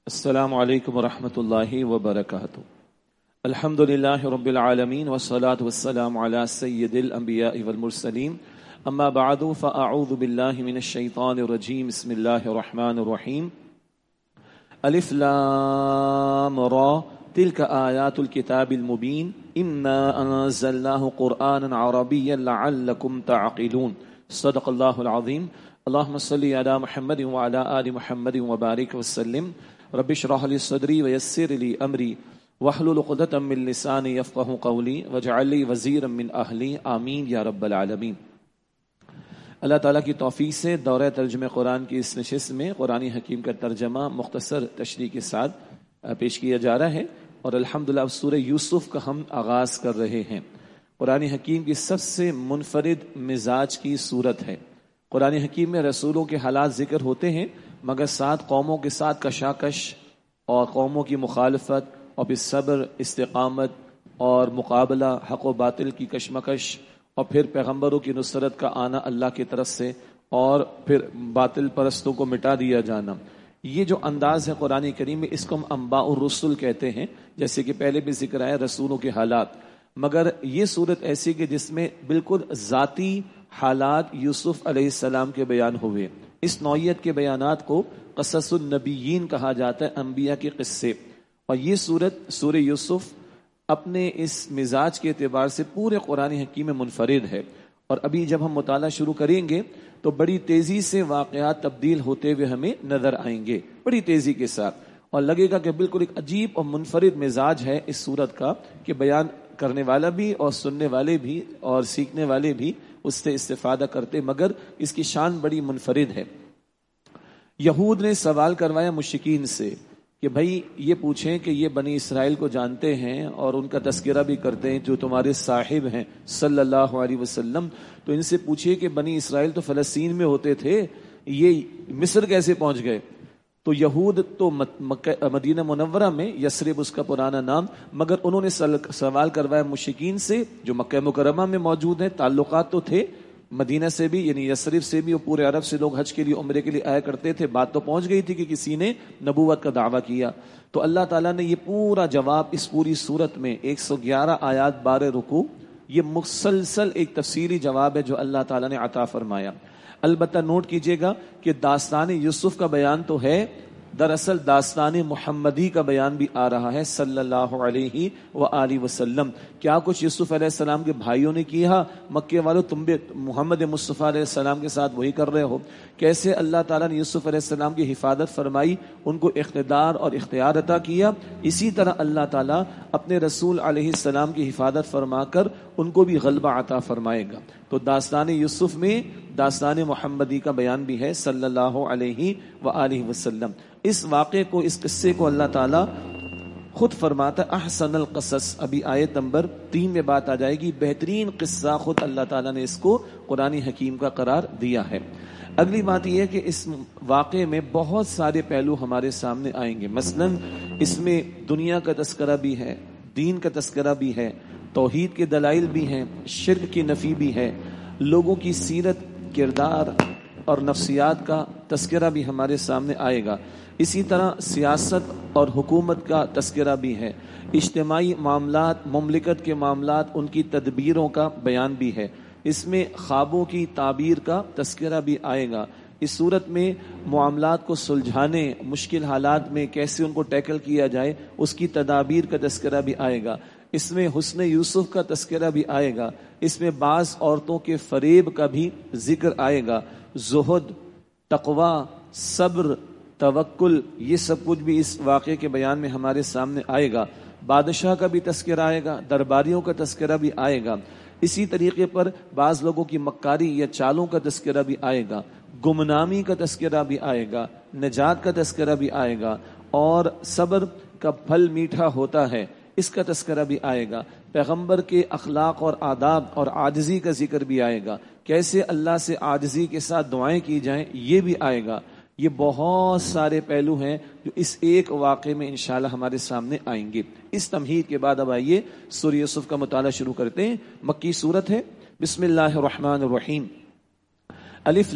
السلام علیکم ورحمۃ اللہ وبرکاتہ۔ الحمد للہ رب العالمین والصلاة والسلام علی سید الانبیاء والمرسلین، اما بعد فاعوذ باللہ من الشیطان الرجیم، بسم اللہ الرحمن الرحیم۔ الف لام را تلک آیات الکتاب المبین انا انزلناہ قرآنا عربیا لعلکم تعقلون۔ صدق اللہ العظیم۔ اللہم صلی علی محمد وعلی آل محمد وبارک وسلم۔ رب اشرح لي صدري ويسر لي امري واحلل عقدة من لساني يفقهوا قولي واجعل لي وزيرا من اهلي آمین یا رب العالمین۔ اللہ تعالیٰ کی توفیق سے دورہ ترجمہ قرآن کی اس نشست میں قرآن حکیم کا ترجمہ مختصر تشریح کے ساتھ پیش کیا جا رہا ہے، اور الحمدللہ سورہ یوسف کا ہم آغاز کر رہے ہیں۔ قرآن حکیم کی سب سے منفرد مزاج کی صورت ہے۔ قرآن حکیم میں رسولوں کے حالات ذکر ہوتے ہیں، مگر ساتھ قوموں کے ساتھ کشاکش اور قوموں کی مخالفت اور پھر صبر، استقامت اور مقابلہ، حق و باطل کی کشمکش، اور پھر پیغمبروں کی نصرت کا آنا اللہ کی طرف سے، اور پھر باطل پرستوں کو مٹا دیا جانا۔ یہ جو انداز ہے قرآن کریم میں، اس کو ہم انباء الرسل کہتے ہیں، جیسے کہ پہلے بھی ذکر آیا رسولوں کے حالات۔ مگر یہ صورت ایسی کہ جس میں بالکل ذاتی حالات یوسف علیہ السلام کے بیان ہوئے۔ اس نوعیت کے بیانات کو قصص النبیین کہا جاتا ہے، انبیاء کے قصے، اور یہ سورہ یوسف اپنے اس مزاج کے اعتبار سے پورے قرآن حکیم میں منفرد ہے۔ اور ابھی جب ہم مطالعہ شروع کریں گے تو بڑی تیزی سے واقعات تبدیل ہوتے ہوئے ہمیں نظر آئیں گے، بڑی تیزی کے ساتھ، اور لگے گا کہ بالکل ایک عجیب اور منفرد مزاج ہے اس سورت کا، کہ بیان کرنے والا بھی اور سننے والے بھی اور سیکھنے والے بھی اس سے استفادہ کرتے، مگر اس کی شان بڑی منفرد ہے۔ یہود نے سوال کروایا مشرکین سے کہ بھائی یہ پوچھیں کہ یہ بنی اسرائیل کو جانتے ہیں اور ان کا تذکرہ بھی کرتے ہیں جو تمہارے صاحب ہیں صلی اللہ علیہ وسلم، تو ان سے پوچھئے کہ بنی اسرائیل تو فلسطین میں ہوتے تھے، یہ مصر کیسے پہنچ گئے؟ تو یہود تو مدینہ منورہ میں، یثرب اس کا پرانا نام، مگر انہوں نے سوال کروایا مشرکین سے جو مکہ مکرمہ میں موجود ہیں۔ تعلقات تو تھے مدینہ سے بھی، یعنی یثرب سے بھی، اور پورے عرب سے لوگ حج کے لیے عمرے کے لیے آیا کرتے تھے۔ بات تو پہنچ گئی تھی کہ کسی نے نبوت کا دعویٰ کیا، تو اللہ تعالیٰ نے یہ پورا جواب اس پوری صورت میں 111 آیات 12 رکوع، یہ مسلسل ایک تفصیلی جواب ہے جو اللہ تعالیٰ نے عطا فرمایا۔ البتہ نوٹ کیجئے گا کہ داستان یوسف کا بیان تو ہے، دراصل داستان محمدی کا بیان بھی آ رہا ہے صلی اللہ علیہ وآلہ وسلم۔ کیا کچھ یوسف علیہ السلام کے بھائیوں نے کیا، مکے والوں تم بھی محمد مصطفیٰ علیہ السلام کے ساتھ وہی کر رہے ہو۔ کیسے اللہ تعالیٰ نے یوسف علیہ السلام کی حفاظت فرمائی، ان کو اقتدار اور اختیار عطا کیا، اسی طرح اللہ تعالیٰ اپنے رسول علیہ السلام کی حفاظت فرما کر ان کو بھی غلبہ عطا فرمائے گا۔ تو داستان یوسف میں داستان محمدی کا بیان بھی ہے صلی اللہ علیہ وآلہ وسلم۔ اس واقعے کو، اس قصے کو اللہ تعالیٰ خود فرماتا ہے احسن القصص۔ ابھی آیت نمبر 3 میں بات آ جائے گی، بہترین قصہ خود اللہ تعالیٰ نے اس کو قرآن حکیم کا قرار دیا ہے۔ اگلی بات یہ ہے کہ اس واقعے میں بہت سارے پہلو ہمارے سامنے آئیں گے، مثلا اس میں دنیا کا تذکرہ بھی ہے، دین کا تذکرہ بھی ہے، توحید کے دلائل بھی ہیں، شرک کی نفی بھی ہے، لوگوں کی سیرت، کردار اور نفسیات کا تذکرہ بھی ہمارے سامنے آئے گا۔ اسی طرح سیاست اور حکومت کا تذکرہ بھی ہے، اجتماعی معاملات، مملکت کے معاملات، ان کی تدبیروں کا بیان بھی ہے، اس میں خوابوں کی تعبیر کا تذکرہ بھی آئے گا۔ اس صورت میں معاملات کو سلجھانے، مشکل حالات میں کیسے ان کو ٹیکل کیا جائے، اس کی تدابیر کا تذکرہ بھی آئے گا۔ اس میں حسن یوسف کا تذکرہ بھی آئے گا، اس میں بعض عورتوں کے فریب کا بھی ذکر آئے گا، زہد، تقوی، صبر، توکل، یہ سب کچھ بھی اس واقعے کے بیان میں ہمارے سامنے آئے گا۔ بادشاہ کا بھی تذکرہ آئے گا، درباریوں کا تذکرہ بھی آئے گا۔ اسی طریقے پر بعض لوگوں کی مکاری یا چالوں کا تذکرہ بھی آئے گا، گمنامی کا تذکرہ بھی آئے گا، نجات کا تذکرہ بھی آئے گا، اور صبر کا پھل میٹھا ہوتا ہے، اس کا تذکرہ بھی آئے گا۔ پیغمبر کے اخلاق اور آداب اور عاجزی کا ذکر بھی آئے گا، کیسے اللہ سے عاجزی کے ساتھ دعائیں کی جائیں، یہ بھی آئے گا۔ یہ بہت سارے پہلو ہیں جو اس ایک واقعے میں انشاءاللہ ہمارے سامنے آئیں گے۔ اس تمہید کے بعد اب آئیے سورہ یوسف کا مطالعہ شروع کرتے ہیں۔ مکی صورت ہے۔ بسم اللہ الرحمن الرحیم۔ الف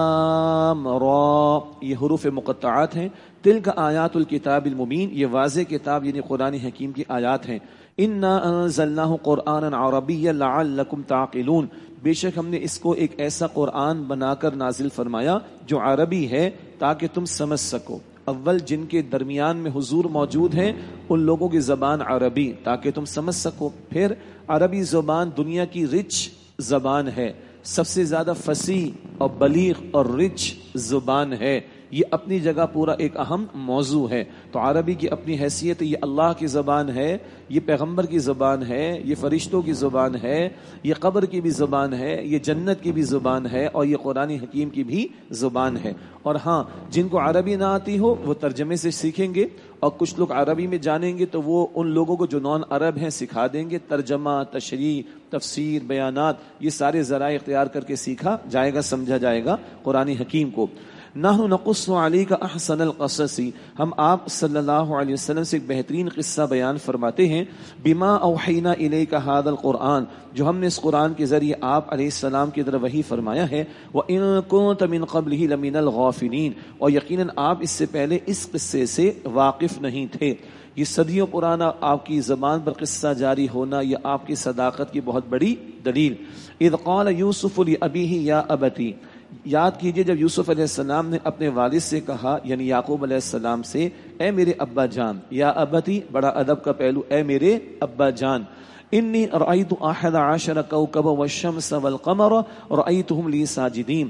لام را یہ حروف مقطعات ہیں. تلک آیات الکتاب المبین یہ واضح کتاب یعنی قرآن حکیم کی آیات ہیں. انا انزلناہ قرآنا عربیا لعلکم تعقلون بے شک ہم نے اس کو ایک ایسا قرآن بنا کر نازل فرمایا جو عربی ہے تاکہ تم سمجھ سکو. اول جن کے درمیان میں حضور موجود ہیں ان لوگوں کی زبان عربی تاکہ تم سمجھ سکو. پھر عربی زبان دنیا کی رچ زبان ہے, سب سے زیادہ فصیح اور بلیغ اور رچ زبان ہے. یہ اپنی جگہ پورا ایک اہم موضوع ہے. تو عربی کی اپنی حیثیت, یہ اللہ کی زبان ہے, یہ پیغمبر کی زبان ہے, یہ فرشتوں کی زبان ہے, یہ قبر کی بھی زبان ہے, یہ جنت کی بھی زبان ہے, اور یہ قرآن حکیم کی بھی زبان ہے. اور ہاں جن کو عربی نہ آتی ہو وہ ترجمے سے سیکھیں گے, اور کچھ لوگ عربی میں جانیں گے تو وہ ان لوگوں کو جو نان عرب ہیں سکھا دیں گے. ترجمہ, تشریح, تفسیر, بیانات یہ سارے ذرائع اختیار کر کے سیکھا جائے گا, سمجھا جائے گا قرآن حکیم کو. نحن نقص علیک احسن القصص ہم آپ صلی اللہ علیہ وسلم سے ایک بہترین قصہ بیان فرماتے ہیں. بما اوحینا الیک ھذا القرآن جو ہم نے اس قرآن کے ذریعے آپ علیہ السلام کی طرف وحی فرمایا ہے. وَإِن كُنتَ مِن قَبْلِهِ لَمِنَ الْغَافِلِينَ اور یقیناً آپ اس سے پہلے اس قصے سے واقف نہیں تھے. یہ صدیوں پرانا آپ کی زبان پر قصہ جاری ہونا یہ آپ کی صداقت کی بہت بڑی دلیل. اذ قال یوسف لأبیہ یا ابتی یاد کیجئے جب یوسف علیہ السلام نے اپنے والد سے کہا یعنی یعقوب علیہ السلام سے, اے میرے ابا جان. یا ابتی بڑا ادب کا پہلو, اے میرے ابا جان. انی رأیت احد عشر کوکبا والشمس والقمر رأیتهم لی ساجدین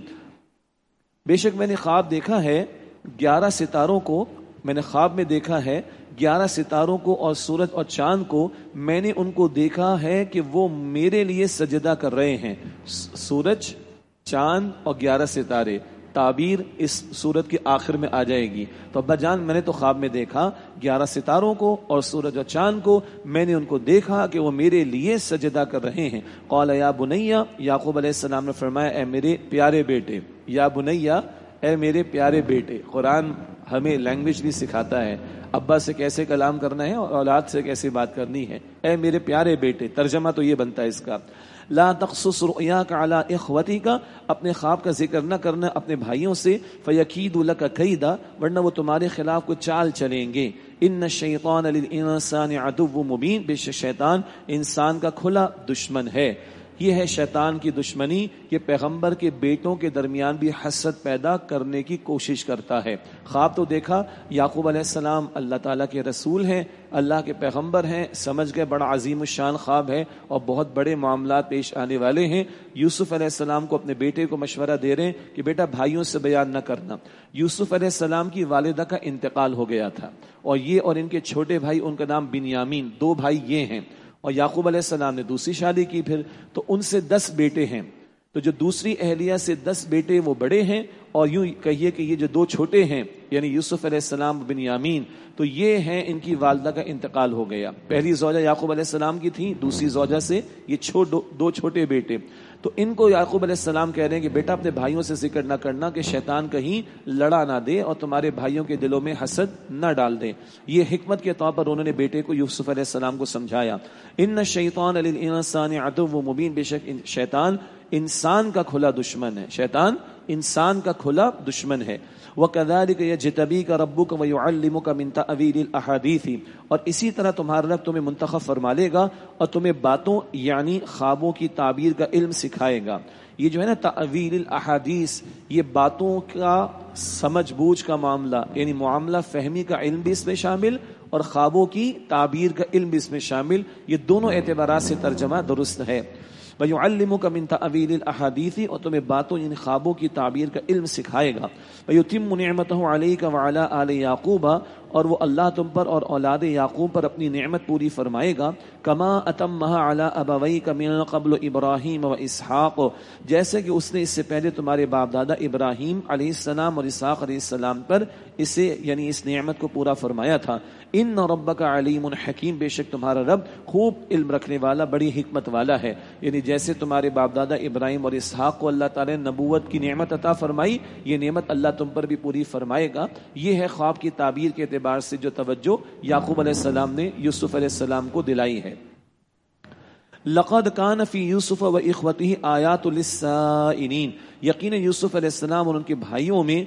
بے شک میں نے خواب دیکھا ہے 11 ستاروں کو, میں نے خواب میں دیکھا ہے 11 ستاروں کو اور سورج اور چاند کو. میں نے ان کو دیکھا ہے کہ وہ میرے لیے سجدہ کر رہے ہیں. سورج, چاند اور 11 ستارے, تعبیر اس سورت کے آخر میں آ جائے گی. تو ابا جان میں نے تو خواب میں دیکھا 11 ستاروں کو اور سورج اور چاند کو, میں نے ان کو دیکھا کہ وہ میرے لیے سجدہ کر رہے ہیں. قال یا بنیا یعقوب علیہ السلام نے فرمایا اے میرے پیارے بیٹے. یا بنیا اے میرے پیارے بیٹے. قرآن ہمیں لینگویج بھی سکھاتا ہے, ابا سے کیسے کلام کرنا ہے اور اولاد سے کیسے بات کرنی ہے. اے میرے پیارے بیٹے, ترجمہ تو یہ بنتا ہے اس کا, لا تقصص رؤیاک علی اخوتک اپنے خواب کا ذکر نہ کرنا اپنے بھائیوں سے. فیکیدوا لک کیدا ورنہ وہ تمہارے خلاف کو چال چلیں گے. ان الشیطان للانسان عدو مبین بے شک شیطان انسان کا کھلا دشمن ہے. یہ ہے شیطان کی دشمنی کہ پیغمبر کے بیٹوں کے درمیان بھی حسد پیدا کرنے کی کوشش کرتا ہے. خواب تو دیکھا, یعقوب علیہ السلام اللہ تعالیٰ کے رسول ہیں, اللہ کے پیغمبر ہیں, سمجھ گئے بڑا عظیم الشان خواب ہے اور بہت بڑے معاملات پیش آنے والے ہیں. یوسف علیہ السلام کو اپنے بیٹے کو مشورہ دے رہے ہیں کہ بیٹا بھائیوں سے بیان نہ کرنا. یوسف علیہ السلام کی والدہ کا انتقال ہو گیا تھا اور یہ اور ان کے چھوٹے بھائی, ان کا نام بنیامین, 2 بھائی یہ ہیں. اور یعقوب علیہ السلام نے دوسری شادی کی پھر, تو ان سے 10 بیٹے ہیں. تو جو دوسری اہلیہ سے 10 بیٹے وہ بڑے ہیں, اور یوں کہیے کہ یہ جو 2 چھوٹے ہیں یعنی یوسف علیہ السلام بنیامین, تو یہ ہیں ان کی والدہ کا انتقال ہو گیا. پہلی زوجہ یعقوب علیہ السلام کی تھی, دوسری زوجہ سے یہ 2 چھوٹے بیٹے. تو ان کو یعقوب علیہ السلام کہہ رہے ہیں کہ بیٹا اپنے بھائیوں سے ذکر نہ کرنا کہ شیطان کہیں لڑا نہ دے اور تمہارے بھائیوں کے دلوں میں حسد نہ ڈال دے. یہ حکمت کے طور پر انہوں نے بیٹے کو یوسف علیہ السلام کو سمجھایا. ان الشیطان للانسان عدو مبین بے شک شیطان انسان کا کھلا دشمن ہے. شیطان انسان کا کھلا دشمن ہے. وَكَذَلِكَ يَجْتَبِيكَ رَبُّكَ وَيُعَلِّمُكَ مِن تَأْوِيلِ الْأَحَادِيثِ اور اسی طرح تمہارا رب تمہیں منتخب فرما لے گا اور تمہیں باتوں یعنی خوابوں کی تعبیر کا علم سکھائے گا. یہ جو ہے نا تأویل الاحادیث, یہ باتوں کا سمجھ بوجھ کا معاملہ یعنی معاملہ فہمی کا علم بھی اس میں شامل اور خوابوں کی تعبیر کا علم بھی اس میں شامل. یہ دونوں اعتبارات سے ترجمہ درست ہے. وَيُعَلِّمُكَ مِن تَأْوِيلِ الْأَحَادِيثِ اور تمہیں باتوں یعنی خوابوں کی تعبیر کا علم سکھائے گا. وَيُتِمُّ نِعْمَتَهُ عَلَيْكَ وَعَلَىٰ آلِ يَعْقُوبَ اور وہ اللہ تم پر اور اولاد یعقوب پر اپنی نعمت پوری فرمائے گا. كَمَا أَتَمَّهَا عَلَىٰ أَبَوَيْكَ مِن قَبْلُ إِبْرَاهِيمَ وَإِسْحَاقَ جیسے کہ اس نے اس سے پہلے تمہارے باپ دادا ابراہیم علیہ السلام اور اسحاق علیہ السلام پر اسے یعنی اس نعمت کو پورا فرمایا تھا. ان ربک علیم حکیم بے شک تمہارا رب خوب علم رکھنے والا بڑی حکمت والا ہے. یعنی جیسے تمہارے باپ دادا ابراہیم اور اسحاق کو اللہ تعالی نے نبوت کی نعمت عطا فرمائی, یہ نعمت اللہ تم پر بھی پوری فرمائے گا. یہ ہے خواب کی تعبیر کے اعتبار سے جو توجہ یعقوب علیہ السلام نے یوسف علیہ السلام کو دلائی ہے. لقد کان فی یوسف و اخوتہ آیات للسائلین، یقینا یوسف علیہ السلام اور ان کے بھائیوں میں،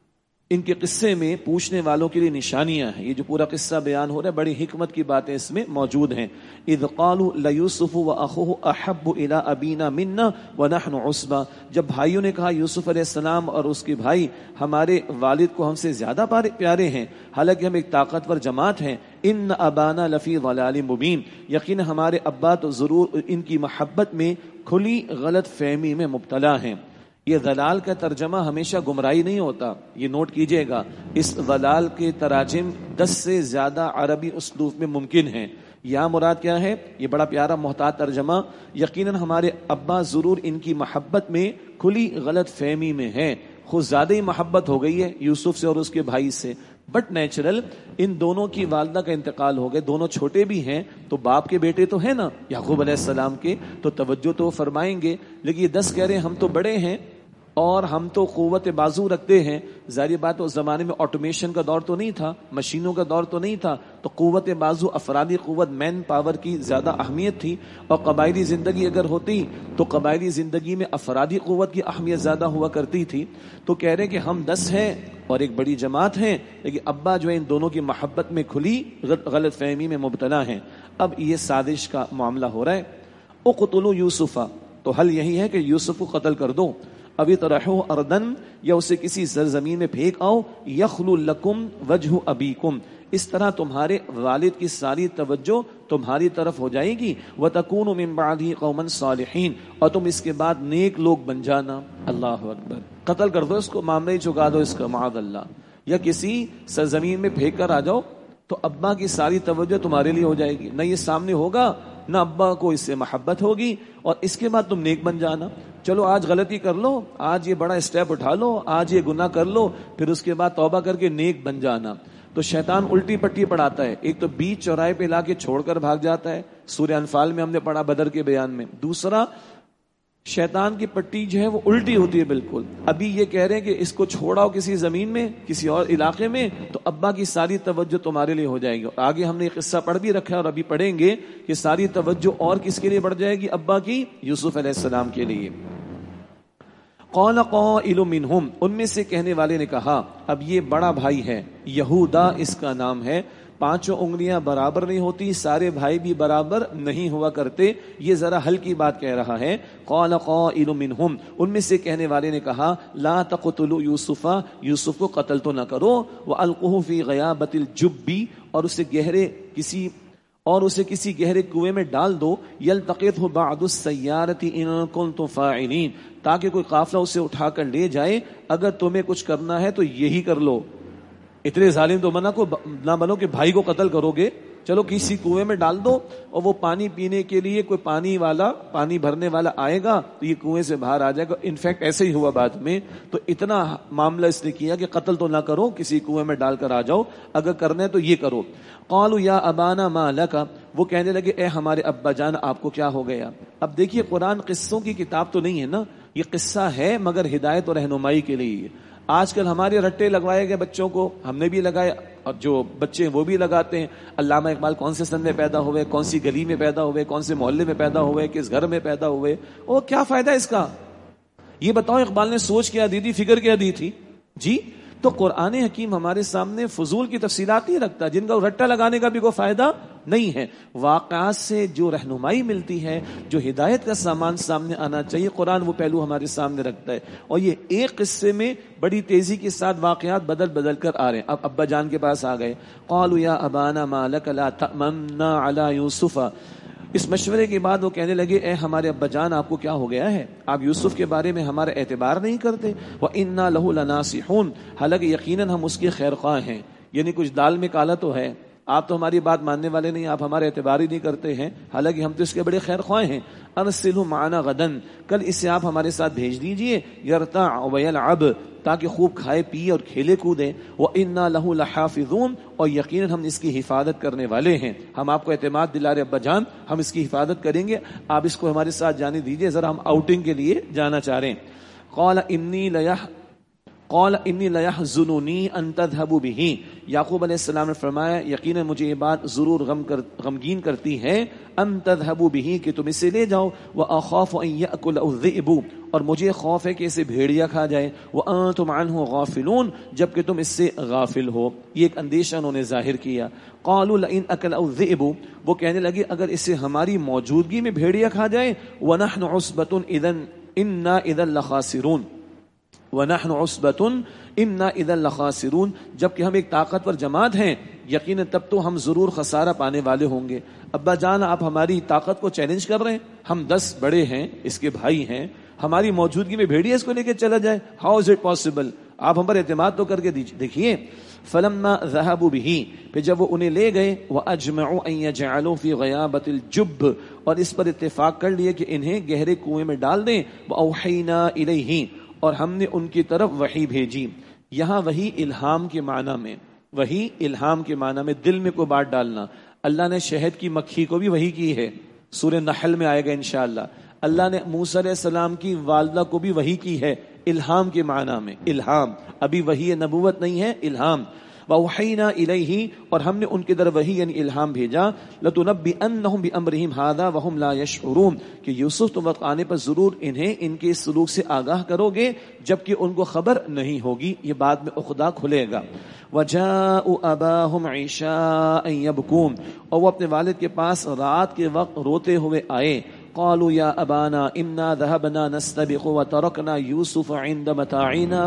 ان کے قصے میں پوچھنے والوں کے لیے نشانیاں ہیں۔ یہ جو پورا قصہ بیان ہو رہا ہے بڑی حکمت کی باتیں اس میں موجود ہیں۔ اذ قالوا لیوسف واخوہ احب الی ابینا منا ونحن عصبہ، جب بھائیوں نے کہا یوسف علیہ السلام اور اس کے بھائی ہمارے والد کو ہم سے زیادہ پیارے ہیں، حالانکہ ہم ایک طاقتور جماعت ہیں۔ ان ابانا لفی ضلال مبین، یقین ہمارے ابا تو ضرور ان کی محبت میں کھلی غلط فہمی میں مبتلا ہیں۔ یہ ضلال کا ترجمہ ہمیشہ گمراہی نہیں ہوتا، یہ نوٹ کیجئے گا۔ اس ضلال کے تراجم 10 سے زیادہ عربی اسلوب میں ممکن ہیں۔ یہاں مراد کیا ہے؟ یہ بڑا پیارا محتاط ترجمہ، یقیناً ہمارے ابا ضرور ان کی محبت میں کھلی غلط فہمی میں ہیں۔ خود زیادہ ہی محبت ہو گئی ہے یوسف سے اور اس کے بھائی سے، بٹ نیچرل ان دونوں کی والدہ کا انتقال ہو گئے، دونوں چھوٹے بھی ہیں تو باپ کے بیٹے تو ہیں نا یعقوب علیہ السلام کے، تو توجہ تو فرمائیں گے، لیکن یہ 10 کہہ رہے ہیں ہم تو بڑے ہیں اور ہم تو قوت بازو رکھتے ہیں۔ ظاہر بات اس زمانے میں آٹومیشن کا دور تو نہیں تھا، مشینوں کا دور تو نہیں تھا، تو قوت بازو، افرادی قوت، مین پاور کی زیادہ اہمیت تھی۔ اور قبائلی زندگی اگر ہوتی تو قبائلی زندگی میں افرادی قوت کی اہمیت زیادہ ہوا کرتی تھی۔ تو کہہ رہے کہ ہم 10 ہیں اور ایک بڑی جماعت ہیں، لیکن ابا جو ہے ان دونوں کی محبت میں کھلی غلط فہمی میں مبتلا ہیں۔ اب یہ سازش کا معاملہ ہو رہا ہے۔ اقتلوا یوسف، تو حل یہی ہے کہ یوسف کو قتل کر دو، ابھی ترحو اردن، یا اسے کسی سرزمین میں پھینک آؤ، یخلو لکم وجہ ابیکم، اس طرح تمہارے والد کی ساری توجہ تمہاری طرف ہو جائے گی، وتکونوا من بعدہ قوما صالحین، اور تم اس کے بعد نیک لوگ بن جانا۔ اللہ اکبر، قتل کر دو اس کو، معاملہ ہی چکا دو اس کا معاذ اللہ، یا کسی سرزمین میں پھینک کر آ جاؤ تو ابا کی ساری توجہ تمہارے لیے ہو جائے گی، نہ یہ سامنے ہوگا نہ ابا کو اس سے محبت ہوگی، اور اس کے بعد تم نیک بن جانا۔ چلو آج غلطی کر لو، آج یہ بڑا اسٹیپ اٹھا لو، آج یہ گناہ کر لو، پھر اس کے بعد توبہ کر کے نیک بن جانا۔ تو شیطان الٹی پٹی پڑھاتا ہے، ایک تو بیچ چوراہے پہ لا کے چھوڑ کر بھاگ جاتا ہے، سورہ انفال میں ہم نے پڑھا بدر کے بیان میں۔ دوسرا، شیطان کی پٹی جو ہے وہ الٹی ہوتی ہے بالکل۔ ابھی یہ کہہ رہے ہیں کہ اس کو چھوڑاؤ کسی زمین میں، کسی اور علاقے میں، تو ابا کی ساری توجہ تمہارے لیے ہو جائے گی۔ اور آگے ہم نے یہ قصہ پڑھ بھی رکھا ہے اور ابھی پڑھیں گے کہ ساری توجہ اور کس کے لیے بڑھ جائے گی؟ ابا کی، یوسف علیہ السلام کے لیے۔ قال قائل منہم، ان میں سے کہنے والے نے کہا، اب یہ بڑا بھائی ہے، یہودا اس کا نام ہے، 5 انگلیاں برابر نہیں ہوتی، سارے بھائی بھی برابر نہیں ہوا کرتے، یہ ذرا حل کی بات کہہ رہا ہے۔ قال قائل منہم، ان میں سے کہنے والے نے کہا، لا تقتلوا یوسف، یوسف کو قتل تو نہ کرو، والقوہ فی غیابۃ الجب، اور اسے کسی گہرے کنویں میں ڈال دو، یلتقطہ بعض السیارۃ ان کنتم فاعلین، تاکہ کوئی قافلہ اسے اٹھا کر لے جائے، اگر تمہیں کچھ کرنا ہے تو یہی کر لو۔ اتنے ظالم تو نہ بنو کہ بھائی کو قتل کرو گے، چلو کسی کنویں میں ڈال دو، اور وہ پانی پینے کے لیے کوئی پانی بھرنے والا آئے گا تو یہ کنویں سے باہر آ جائے گا۔ انفیکٹ ایسے ہی ہوا بعد میں، تو اتنا معاملہ اس نے کیا کہ قتل تو نہ کرو، کسی کنویں میں ڈال کر آ جاؤ، اگر کرنا ہے تو یہ کرو۔ قالوا یا ابانا ما لک، وہ کہنے لگے اے ہمارے ابا جان آپ کو کیا ہو گیا۔ اب دیکھیے قرآن قصوں کی کتاب تو نہیں ہے نا، یہ قصہ ہے مگر ہدایت اور رہنمائی کے لیے۔ آج کل ہمارے رٹے لگوائے گئے بچوں کو، ہم نے بھی لگائے اور جو بچے ہیں وہ بھی لگاتے ہیں۔ علامہ اقبال کون سے سن میں پیدا ہوئے، کون سی گلی میں پیدا ہوئے، کون سے محلے میں پیدا ہوئے، کس گھر میں پیدا ہوئے، اور کیا فائدہ اس کا؟ یہ بتاؤ اقبال نے سوچ کیا دی تھی، فکر کیا دی تھی؟ جی، تو قرآن حکیم ہمارے سامنے فضول کی تفصیلات نہیں رکھتا جن کا رٹا لگانے کا بھی کوئی فائدہ نہیں ہے۔ واقعات سے جو رہنمائی ملتی ہے، جو ہدایت کا سامان سامنے آنا چاہیے، قرآن وہ پہلو ہمارے سامنے رکھتا ہے۔ اور یہ ایک قصے میں بڑی تیزی کے ساتھ واقعات بدل کر آ رہے ہیں۔ اب ابا جان کے پاس آ گئے، قالوا یا ابانا ما لک لا تأمنا علی یوسف، اس مشورے کے بعد وہ کہنے لگے اے ہمارے ابا جان آپ کو کیا ہو گیا ہے، آپ یوسف کے بارے میں ہمارا اعتبار نہیں کرتے، وَإِنَّا لَهُ لَنَاصِحُونَ، حالانکہ یقیناً ہم اس کے خیر خواہ ہیں، یعنی کچھ دال میں کالا تو ہے، آپ تو ہماری بات ماننے والے نہیں، آپ ہمارا اعتبار ہی نہیں کرتے ہیں، حالانکہ ہم تو اس کے بڑے خیر خواہ ہیں۔ ارسلہ معنا غدن، کل اسے آپ ہمارے ساتھ بھیج دیجئے، یرتع ویلعب، تاکہ خوب کھائے پیے اور کھیلے کودے، وَإِنَّا لَهُ لَحَافِظُونَ، اور یقیناً ہم اس کی حفاظت کرنے والے ہیں۔ ہم آپ کو اعتماد دلا رہے ابا جان، ہم اس کی حفاظت کریں گے، آپ اس کو ہمارے ساتھ جانے دیجئے، ذرا ہم آؤٹنگ کے لیے جانا چاہ رہے ہیں۔ قال انی قال انی لیحزننی ان تذهبوا به، یعقوب علیہ السلام نے فرمایا یقیناً مجھے یہ بات ضرور غمگین کرتی ہے، ان تذهبوا به کہ تم اسے لے جاؤ، واخاف ان یاکل الذئب اور مجھے خوف ہے کہ اسے بھیڑیا کھا جائے، وانتم عنه غافلون جبکہ تم اس سے غافل ہو، یہ ایک اندیشہ انہوں نے ظاہر کیا۔ قالوا لئن اکل الذئب، وہ کہنے لگے اگر اسے ہماری موجودگی میں بھیڑیا کھا جائے، ونحن عصبۃ اذا انا اذا لخاسرون، وَنَحْنُ عُصْبَةٌ إِنَّا إِذًا لَخَاسِرُونَ جبکہ ہم ایک طاقتور جماعت ہیں، یقیناً تب تو ہم ضرور خسارہ پانے والے ہوں گے۔ ابا جان آپ ہماری طاقت کو چیلنج کر رہے ہیں، ہم 10 بڑے ہیں، اس کے بھائی ہیں، ہماری موجودگی میں بھیڑیا اس کو لے کے چلا جائے، ہاؤ از اٹ پاسبل؟ آپ ہم پر اعتماد تو کر کے دیکھیے۔ فَلَمَّا ذَهَبُوا بِهِ پھر جب وہ انہیں لے گئے، وَأَجْمَعُوا أَن يَجْعَلُوا فِي غَيَابَةِ الْجُبِّ اور اس پر اتفاق کر لیے کہ انہیں گہرے کنویں میں ڈال دیں، وَأَوْحَيْنَا إِلَيْهِ اور ہم نے ان کی طرف وحی بھیجی۔ یہاں وحی الہام کے معنی میں، وحی الہام کے معنی میں دل میں کوئی بات ڈالنا۔ اللہ نے شہد کی مکھی کو بھی وحی کی ہے، سورہ نحل میں آئے گا انشاءاللہ۔ اللہ نے موسیٰ علیہ السلام کی والدہ کو بھی وحی کی ہے الہام کے معنی میں، الہام، ابھی وحی نبوت نہیں ہے، الہام۔ وَأَوْحَيْنَا إِلَيْهِ اور ہم نے ان کی طرف وحی یعنی الہام بھیجا، لَتُنَبِّئَنَّهُمْ بِأَمْرِهِمْ هَذَا وَهُمْ لَا يَشْعُرُونَ کہ یوسف تم وقت آنے پر ضرور انہیں ان کے سلوک سے آگاہ کرو گے جبکہ ان کو خبر نہیں ہوگی، یہ بعد میں عقدہ کھلے گا۔ وَجَاءُوا أَبَاهُمْ عِشَاءً يَبْكُونَ اور وہ اپنے والد کے پاس رات کے وقت روتے ہوئے آئے۔ قالوا یا ابانا انا ذهبنا نستبق وتركنا يوسف عند متاعنا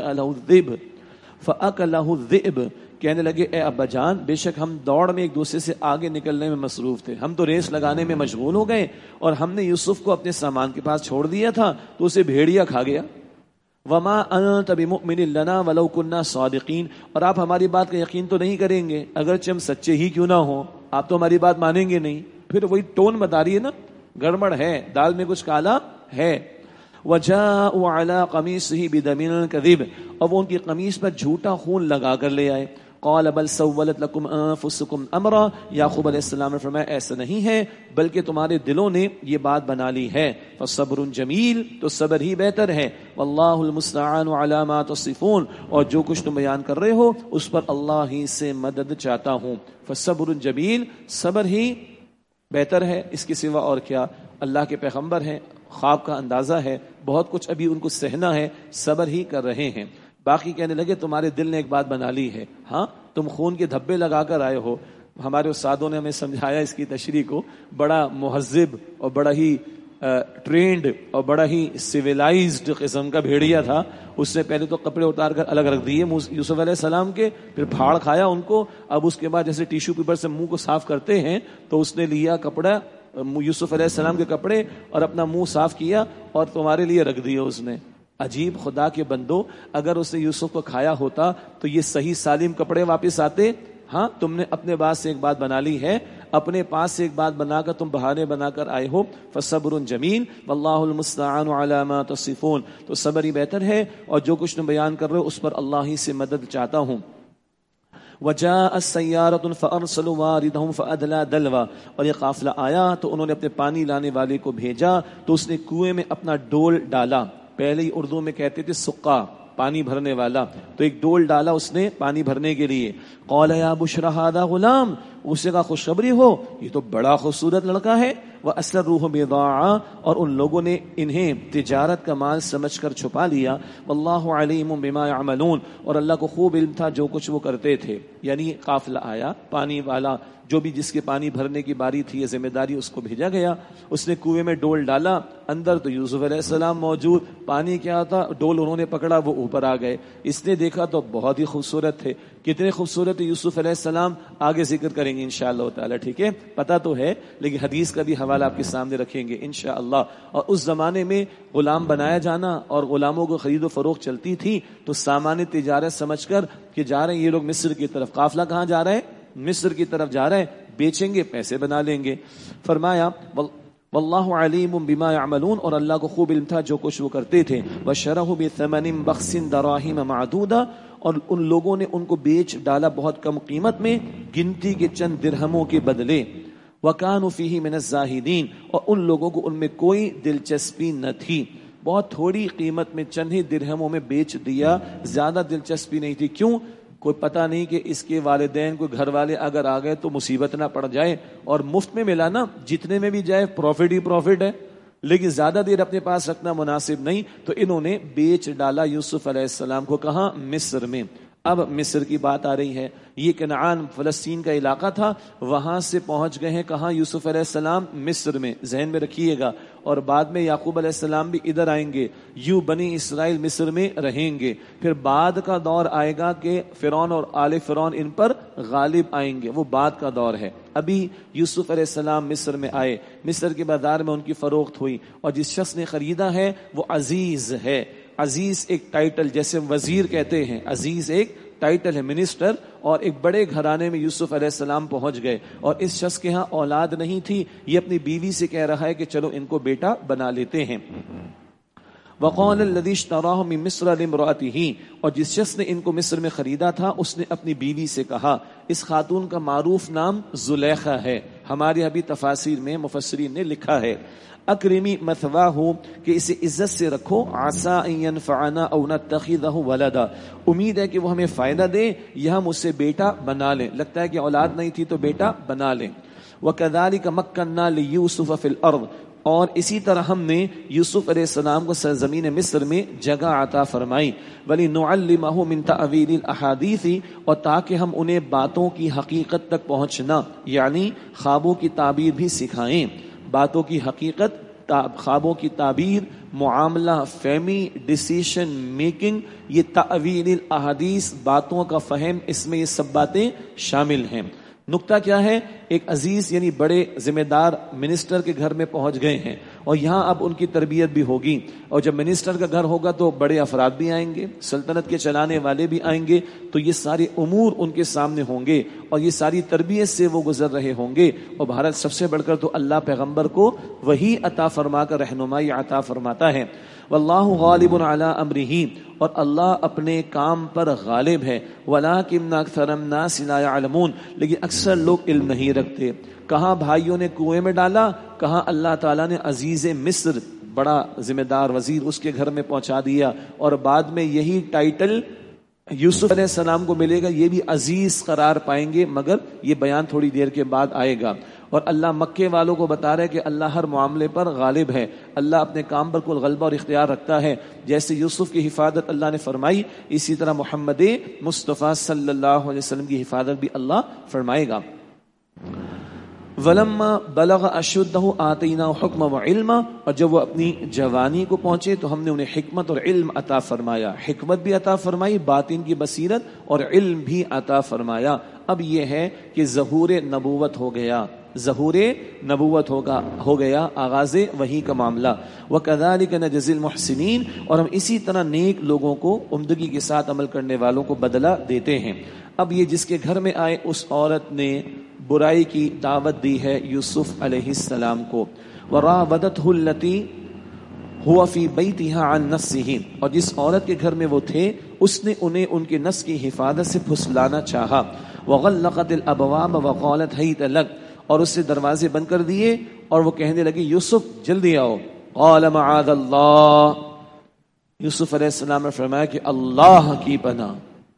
فأكله الذئب کہنے لگے اے ابا جان بے شک ہم دوڑ میں ایک دوسرے سے آگے نکلنے میں مصروف تھے، ہم تو ریس لگانے میں مشغول ہو گئے اور ہم نے یوسف کو اپنے سامان کے پاس چھوڑ دیا تھا تو اسے بھیڑیا کھا گیا۔ وما انت بمؤمن لنا ولو كنا صادقین اور آپ ہماری بات کا یقین تو نہیں کریں گے اگرچہ ہم سچے ہی کیوں نہ ہوں، آپ تو ہماری بات مانیں گے نہیں۔ پھر وہی ٹون بتا رہی ہے نا، گڑبڑ ہے، دال میں کچھ کالا ہے۔ وَجَاءُوا عَلَىٰ قَمِيصِهِ بِدَمٍ كَذِبٍ اور وہ ان کی قمیص پر جھوٹا خون لگا کر لے آئے۔ قَالَ بَلْ سَوَّلَتْ لَكُمْ أَنفُسُكُمْ أَمْرًا یعقوب علیہ السلام نے فرمایا ایسا نہیں ہے بلکہ تمہارے دلوں نے یہ بات بنا لی ہے۔ فَصَبْرٌ جَمِيلٌ تو صبر ہی بہتر ہے۔ وَاللَّهُ الْمُسْتَعَانُ عَلَىٰ مَا تَصِفُونَ اور جو کچھ تم بیان کر رہے ہو اس پر اللہ ہی سے مدد چاہتا ہوں۔ فَصَبْرٌ جَمِيلٌ صبر ہی بہتر ہے، اس کے سوا اور کیا؟ اللہ کے پیغمبر ہیں، خواب کا اندازہ ہے، بہت کچھ ابھی ان کو سہنا ہے، صبر ہی کر رہے ہیں۔ باقی کہنے لگے تمہارے دل نے ایک بات بنا لی ہے، ہاں تم خون کے دھبے لگا کر آئے ہو۔ ہمارے استادوں نے ہمیں سمجھایا اس کی تشریح کو، بڑا مہذب اور بڑا ہی ٹرینڈ اور بڑا ہی سیویلائزڈ قسم کا بھیڑیا تھا۔ اس نے پہلے تو کپڑے اتار کر الگ رکھ دیے یوسف علیہ السلام کے، پھر پھاڑ کھایا ان کو، اب اس کے بعد جیسے ٹیشو پیپر سے منہ کو صاف کرتے ہیں تو اس نے لیا کپڑا یوسف علیہ السلام کے کپڑے اور اپنا منہ صاف کیا اور تمہارے لیے رکھ دیا اس نے۔ عجیب خدا کے بندو، اگر اس نے یوسف کو کھایا ہوتا تو یہ صحیح سالم کپڑے واپس آتے؟ ہاں تم نے اپنے پاس سے ایک بات بنا لی ہے، اپنے پاس سے ایک بات بنا کر تم بہانے بنا کر آئے ہو۔ فصبر جمیل واللہ المستعان علی ما تصفون تو صبر ہی بہتر ہے اور جو کچھ تم بیان کر رہے ہو اس پر اللہ ہی سے مدد چاہتا ہوں۔ وجاء السيارة فأرسلوا واردهم فأدلى دلوا اور یہ قافلہ آیا تو انہوں نے اپنے پانی لانے والے کو بھیجا تو اس نے کنویں میں اپنا ڈول ڈالا، پہلے ہی اردو میں کہتے تھے سقا، پانی بھرنے والا، تو ایک ڈول ڈالا اس نے پانی بھرنے کے لیے۔ قال یا بشرى هذا غلام اسے کا خوشخبری ہو یہ تو بڑا خوبصورت لڑکا ہے۔ وَأَسْرَرُوهُ بِضَاعَةً اور ان لوگوں نے انہیں تجارت کا مال سمجھ کر چھپا لیا۔ وَاللَّهُ عَلِيمٌ بِمَا يَعْمَلُونَ اور اللہ کو خوب علم تھا جو کچھ وہ کرتے تھے۔ یعنی قافلہ آیا، پانی والا جو بھی جس کے پانی بھرنے کی باری تھی یا ذمہ داری اس کو بھیجا گیا، اس نے کنویں میں ڈول ڈالا، اندر تو یوسف علیہ السلام موجود، پانی کیا تھا، ڈول انہوں نے پکڑا وہ اوپر آ گئے۔ اس نے دیکھا تو بہت ہی خوبصورت تھے، کتنے خوبصورت یوسف علیہ السلام آگے ذکر کریں گے انشاءاللہ تعالی، ٹھیک ہے، پتہ تو ہے لیکن حدیث کا بھی حوالہ آپ کے سامنے رکھیں گے انشاءاللہ۔ اور اس زمانے میں غلام بنایا جانا اور غلاموں کو خرید و فروخت چلتی تھی تو سامان تجارت سمجھ کر کہ جا رہے ہیں یہ لوگ مصر کی طرف، قافلہ کہاں جا رہا ہے؟ مصر کی طرف جا رہے ہیں، بیچیں گے پیسے بنا لیں گے۔ فرمایا واللہ علیم بما يعملون اور اللہ کو خوب علم تھا جو کچھ وہ کرتے تھے۔ وشرہ بثمن بخس دراہم معدودہ اور ان لوگوں نے ان کو بیچ ڈالا بہت کم قیمت میں، گنتی کے چند درہموں کے بدلے۔ وَكَانُوا فِيهِ مِنَ الزَّاهِدِينَ اور ان لوگوں کو ان میں کوئی دلچسپی نہ تھی۔ بہت تھوڑی قیمت میں، چند ہی درہموں میں بیچ دیا، زیادہ دلچسپی نہیں تھی۔ کیوں؟ کوئی پتہ نہیں کہ اس کے والدین کوئی گھر والے اگر آ گئے تو مصیبت نہ پڑ جائے، اور مفت میں ملا نا، جتنے میں بھی جائے پروفٹ ہی پروفٹ ہے، لیکن زیادہ دیر اپنے پاس رکھنا مناسب نہیں، تو انہوں نے بیچ ڈالا یوسف علیہ السلام کو۔ کہاں؟ مصر میں۔ اب مصر کی بات آ رہی ہے، یہ کنعان فلسطین کا علاقہ تھا، وہاں سے پہنچ گئے ہیں کہاں؟ یوسف علیہ السلام مصر میں، ذہن میں رکھیے گا، اور بعد میں یعقوب علیہ السلام بھی ادھر آئیں گے، یوں بنی اسرائیل مصر میں رہیں گے۔ پھر بعد کا دور آئے گا کہ فرعون اور آل فرعون ان پر غالب آئیں گے، وہ بعد کا دور ہے۔ ابھی یوسف علیہ السلام مصر میں آئے، مصر کے بازار میں ان کی فروخت ہوئی، اور جس شخص نے خریدا ہے وہ عزیز ہے۔ عزیز ایک ٹائٹل، جیسے وزیر کہتے ہیں، عزیز ایک ٹائٹل ہے، منسٹر، اور ایک بڑے گھرانے میں یوسف علیہ السلام پہنچ گئے، اور اس شخص کے ہاں اولاد نہیں تھی، یہ اپنی بیوی سے کہہ رہا ہے کہ چلو ان کو بیٹا بنا لیتے ہیں۔ وقال الذي اشتراه من مصر لامرأته، اور جس شخص نے ان کو مصر میں خریدا تھا اس نے اپنی بیوی سے کہا، اس خاتون کا معروف نام زلیخا ہے، ہمارے ابھی تفاسیر میں مفسرین نے لکھا ہے، اکرمی مثواہ، کہ اسے عزت سے رکھو، عسى ان ينفعنا او نتخذه ولدا، امید ہے کہ وہ ہمیں فائدہ دے یا ہم اسے بیٹا بنا لیں، لگتا ہے کہ اولاد نہیں تھی تو بیٹا بنا لیں۔ وكذلك مكنا ليوسف في الارض، اور اسی طرح ہم نے یوسف علیہ السلام کو سرزمین مصر میں جگہ عطا فرمائی، وَلِنُعَلِّمَهُ مِن تَأْوِيلِ الْأَحَادِيثِ، اور تاکہ ہم انہیں باتوں کی حقیقت تک پہنچنا، یعنی خوابوں کی تعبیر بھی سکھائیں، باتوں کی حقیقت، خوابوں کی تعبیر، معاملہ فہمی، ڈیسیشن میکنگ، یہ تأویل الاحادیث، باتوں کا فہم، اس میں یہ سب باتیں شامل ہیں۔ نقطہ کیا ہے؟ ایک عزیز یعنی بڑے ذمہ دار منسٹر کے گھر میں پہنچ گئے ہیں، اور یہاں اب ان کی تربیت بھی ہوگی، اور جب منسٹر کا گھر ہوگا تو بڑے افراد بھی آئیں گے، سلطنت کے چلانے والے بھی آئیں گے، تو یہ سارے امور ان کے سامنے ہوں گے، اور یہ ساری تربیت سے وہ گزر رہے ہوں گے، اور بھارت سب سے بڑھ کر تو اللہ پیغمبر کو وہی عطا فرما کر رہنمائی عطا فرماتا ہے۔ واللہ غالب علی امرہ، اور اللہ اپنے کام پر غالب ہے، ولکن اکثر الناس لا یعلمون، لیکن اکثر لوگ علم نہیں رکھتے۔ کہاں بھائیوں نے کنویں میں ڈالا، کہاں اللہ تعالیٰ نے عزیز مصر، بڑا ذمہ دار وزیر، اس کے گھر میں پہنچا دیا، اور بعد میں یہی ٹائٹل یوسف علیہ السلام کو ملے گا، یہ بھی عزیز قرار پائیں گے، مگر یہ بیان تھوڑی دیر کے بعد آئے گا۔ اور اللہ مکے والوں کو بتا رہا ہے کہ اللہ ہر معاملے پر غالب ہے، اللہ اپنے کام پر کل غلبہ اور اختیار رکھتا ہے، جیسے یوسف کی حفاظت اللہ نے فرمائی، اسی طرح محمد مصطفیٰ صلی اللہ علیہ وسلم کی حفاظت بھی اللہ فرمائے گا۔ وَلَمَّا بَلَغَ أَشُدَّهُ آتَيْنَاهُ حُکْمًا وَعِلْمًا، اور جب وہ اپنی جوانی کو پہنچے تو ہم نے انہیں حکمت اور علم عطا فرمایا، حکمت بھی عطا فرمائی، باطن کی بصیرت، اور علم بھی عطا فرمایا۔ اب یہ ہے کہ ظہور نبوت ہو گیا، ظہور نبوت ہو گیا، آغاز وحی کا معاملہ۔ وَكَذَلِكَ نَجْزِي الْمُحْسِنِينَ، اور ہم اسی طرح نیک لوگوں کو، عمدگی کے ساتھ عمل کرنے والوں کو بدلہ دیتے ہیں۔ اب یہ جس کے گھر میں آئے اس عورت نے برائی کی دعوت دی ہے یوسف علیہ السلام کو، وَرَاوَدَتْهُ الَّتِي هُوَ فِي بَيْتِهَا عَن نَفْسِهِ، اور جس عورت کے گھر میں وہ تھے اس نے انہیں ان کے نفس کی حفاظت سے پھسلانا چاہا، وَغَلَّقَتِ الْأَبْوَابَ وَقَالَتْ هَيْتَ لَكَ، اور اس سے دروازے بند کر دیے اور وہ کہنے لگی یوسف جلدی آؤ، قَالَ مَعَاذَ اللَّهِ، یوسف علیہ السلام نے فرمایا کہ اللہ کی پناہ،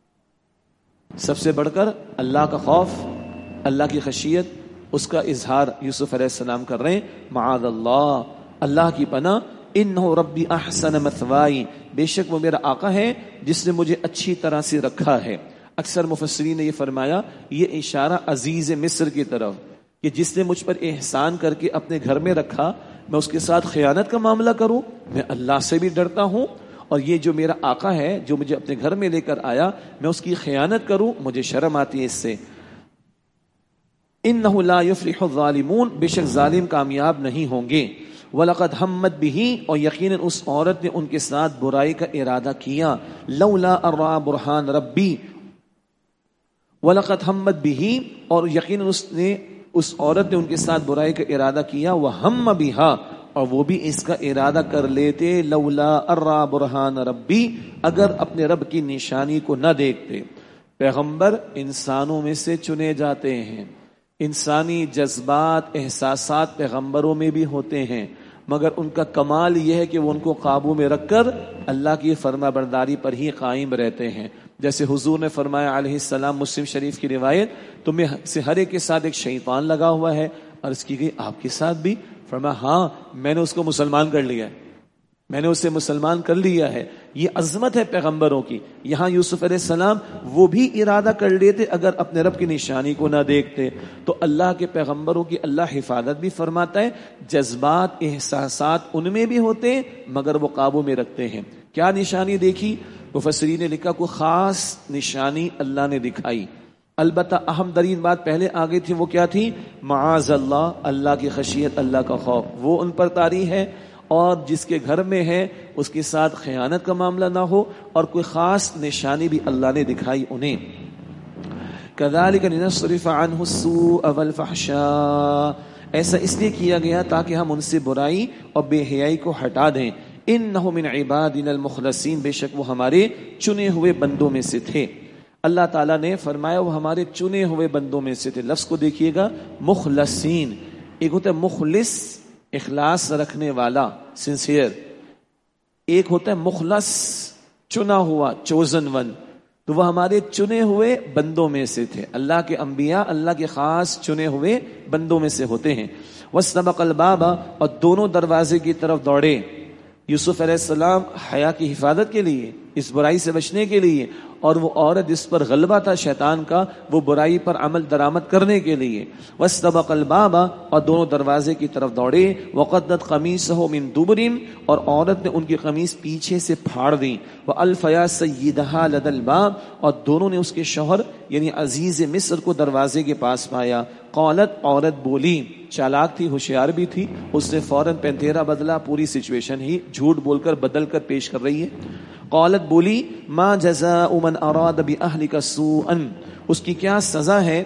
سب سے بڑھ کر اللہ کا خوف، اللہ کی خشیت، اس کا اظہار یوسف علیہ السلام کر رہے ہیں، معاذ اللہ، اللہ کی پناہ، انہ ربی احسن مثوائی، بے شک وہ میرا آقا ہے جس نے مجھے اچھی طرح سے رکھا ہے۔ اکثر مفسرین نے یہ فرمایا، یہ اشارہ عزیز مصر کی طرف، کہ جس نے مجھ پر احسان کر کے اپنے گھر میں رکھا، میں اس کے ساتھ خیانت کا معاملہ کروں؟ میں اللہ سے بھی ڈرتا ہوں، اور یہ جو میرا آقا ہے جو مجھے اپنے گھر میں لے کر آیا، میں اس کی خیانت کروں؟ مجھے شرم آتی ہے اس سے۔ انہ لا یفلح الظالمون، بے شک ظالم کامیاب نہیں ہوں گے۔ وَلَقَدْ هَمَّتْ بِهِ، اور یقیناً اس عورت نے ان کے ساتھ برائی کا ارادہ کیا، لولا ان رأى برہان ربی، وَلَقَدْ هَمَّتْ بِهِ، اور یقیناً اس عورت نے ان کے ساتھ برائی کا ارادہ کیا، وَهَمَّ بِهَا، اور وہ بھی اس کا ارادہ کر لیتے، لولا ان رأى برہان ربی، اگر اپنے رب کی نشانی کو نہ دیکھتے۔ پیغمبر انسانوں میں سے چنے جاتے ہیں، انسانی جذبات، احساسات پیغمبروں میں بھی ہوتے ہیں، مگر ان کا کمال یہ ہے کہ وہ ان کو قابو میں رکھ کر اللہ کی فرما برداری پر ہی قائم رہتے ہیں. جیسے حضور نے فرمایا علیہ السلام، مسلم شریف کی روایت، تمہیں سے ہر ایک کے ساتھ ایک شیطان لگا ہوا ہے. عرض کی گئی آپ کے ساتھ بھی؟ فرمایا ہاں، میں نے اس کو مسلمان کر لیا ہے، میں نے اسے مسلمان کر لیا ہے. یہ عظمت ہے پیغمبروں کی. یہاں یوسف علیہ السلام وہ بھی ارادہ کر لیتے اگر اپنے رب کی نشانی کو نہ دیکھتے، تو اللہ کے پیغمبروں کی اللہ حفاظت بھی فرماتا ہے. جذبات احساسات ان میں بھی ہوتے ہیں مگر وہ قابو میں رکھتے ہیں. کیا نشانی دیکھی؟ مفسرین نے لکھا کوئی خاص نشانی اللہ نے دکھائی. البتہ اہم ترین بات پہلے آگے تھی، وہ کیا تھی؟ معاذ اللہ، اللہ کی خشیت، اللہ کا خوف، وہ ان پر طاری ہے. اور جس کے گھر میں ہے اس کے ساتھ خیانت کا معاملہ نہ ہو. اور کوئی خاص نشانی بھی اللہ نے دکھائی انہیں. كَذَلِكَ لِنَصْرِفَ عَنْهُ السُّوءَ وَالْفَحْشَاءَ، ایسا اس لیے کیا گیا تاکہ ہم ان سے برائی اور بے حیائی کو ہٹا دیں. إِنَّهُ مِنْ عِبَادِنَا الْمُخْلَصِينَ، بے شک وہ ہمارے چنے ہوئے بندوں میں سے تھے. اللہ تعالیٰ نے فرمایا وہ ہمارے چنے ہوئے بندوں میں سے تھے. لفظ کو دیکھیے گا، مخلصین. ایک ہوتا ہے مخلص، اخلاص رکھنے والا، سنسیئر. ایک ہوتا ہے مخلص، چنا ہوا، چوزن ون. تو وہ ہمارے چنے ہوئے بندوں میں سے تھے. اللہ کے انبیاء اللہ کے خاص چنے ہوئے بندوں میں سے ہوتے ہیں. وَاسْتَبَقَ الْبَابَ، اور دونوں دروازے کی طرف دوڑے. یوسف علیہ السلام حیا کی حفاظت کے لیے، اس برائی سے بچنے کے لیے، اور وہ عورت جس پر غلبہ تھا شیطان کا، وہ برائی پر عمل درآمد کرنے کے لیے. وَاسْتَبَقَ الْبَابَ، اور دونوں دروازے کی طرف دوڑے. وَقَدَّتْ قَمِيصَهُ مِن دُبُرٍ، اور عورت نے ان کی قمیص پیچھے سے پھاڑ دی. وَأَلْفَ يَا سَيِّدَهَا لَدَى الْبَابِ، اور دونوں نے اس کے شوہر یعنی عزیز مصر کو دروازے کے پاس پایا. قالت، عورت بولی، چالاک تھی، ہوشیار بھی تھی، اس نے فوراً پینتیرا بدلا، پوری سچویشن ہی جھوٹ بول کر بدل کر پیش کر رہی ہے. قالت بولی، ما جزاء من اراد باہلک سوءا، اس کی کیا سزا ہے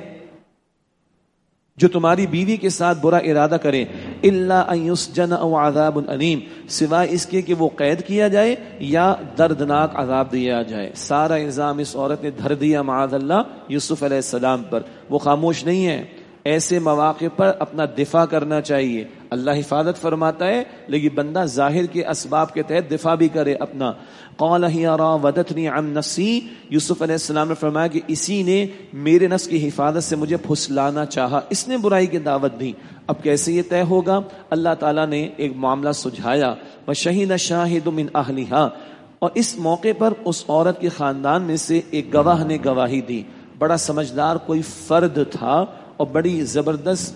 جو تمہاری بیوی کے ساتھ برا ارادہ کرے. الا ان یسجن او عذاب علیم، سوائے اس کے کہ وہ قید کیا جائے یا دردناک عذاب دیا جائے. سارا الزام اس عورت نے دھر دیا معاذ اللہ یوسف علیہ السلام پر. وہ خاموش نہیں ہے. ایسے مواقع پر اپنا دفاع کرنا چاہیے. اللہ حفاظت فرماتا ہے لیکن بندہ ظاہر کے اسباب کے تحت دفاع بھی کرے اپنا. قال ہی راودتنی عن نفسی، یوسف علیہ السلام نے فرمایا کہ اسی نے میرے نفس کی حفاظت سے مجھے پھسلانا چاہا، اس نے برائی کی دعوت دی. اب کیسے یہ طے ہوگا؟ اللہ تعالیٰ نے ایک معاملہ سجھایا. وشہد شاہد من اہلہا، اور اس موقع پر اس عورت کے خاندان میں سے ایک گواہ نے گواہی دی. بڑا سمجھدار کوئی فرد تھا اور بڑی زبردست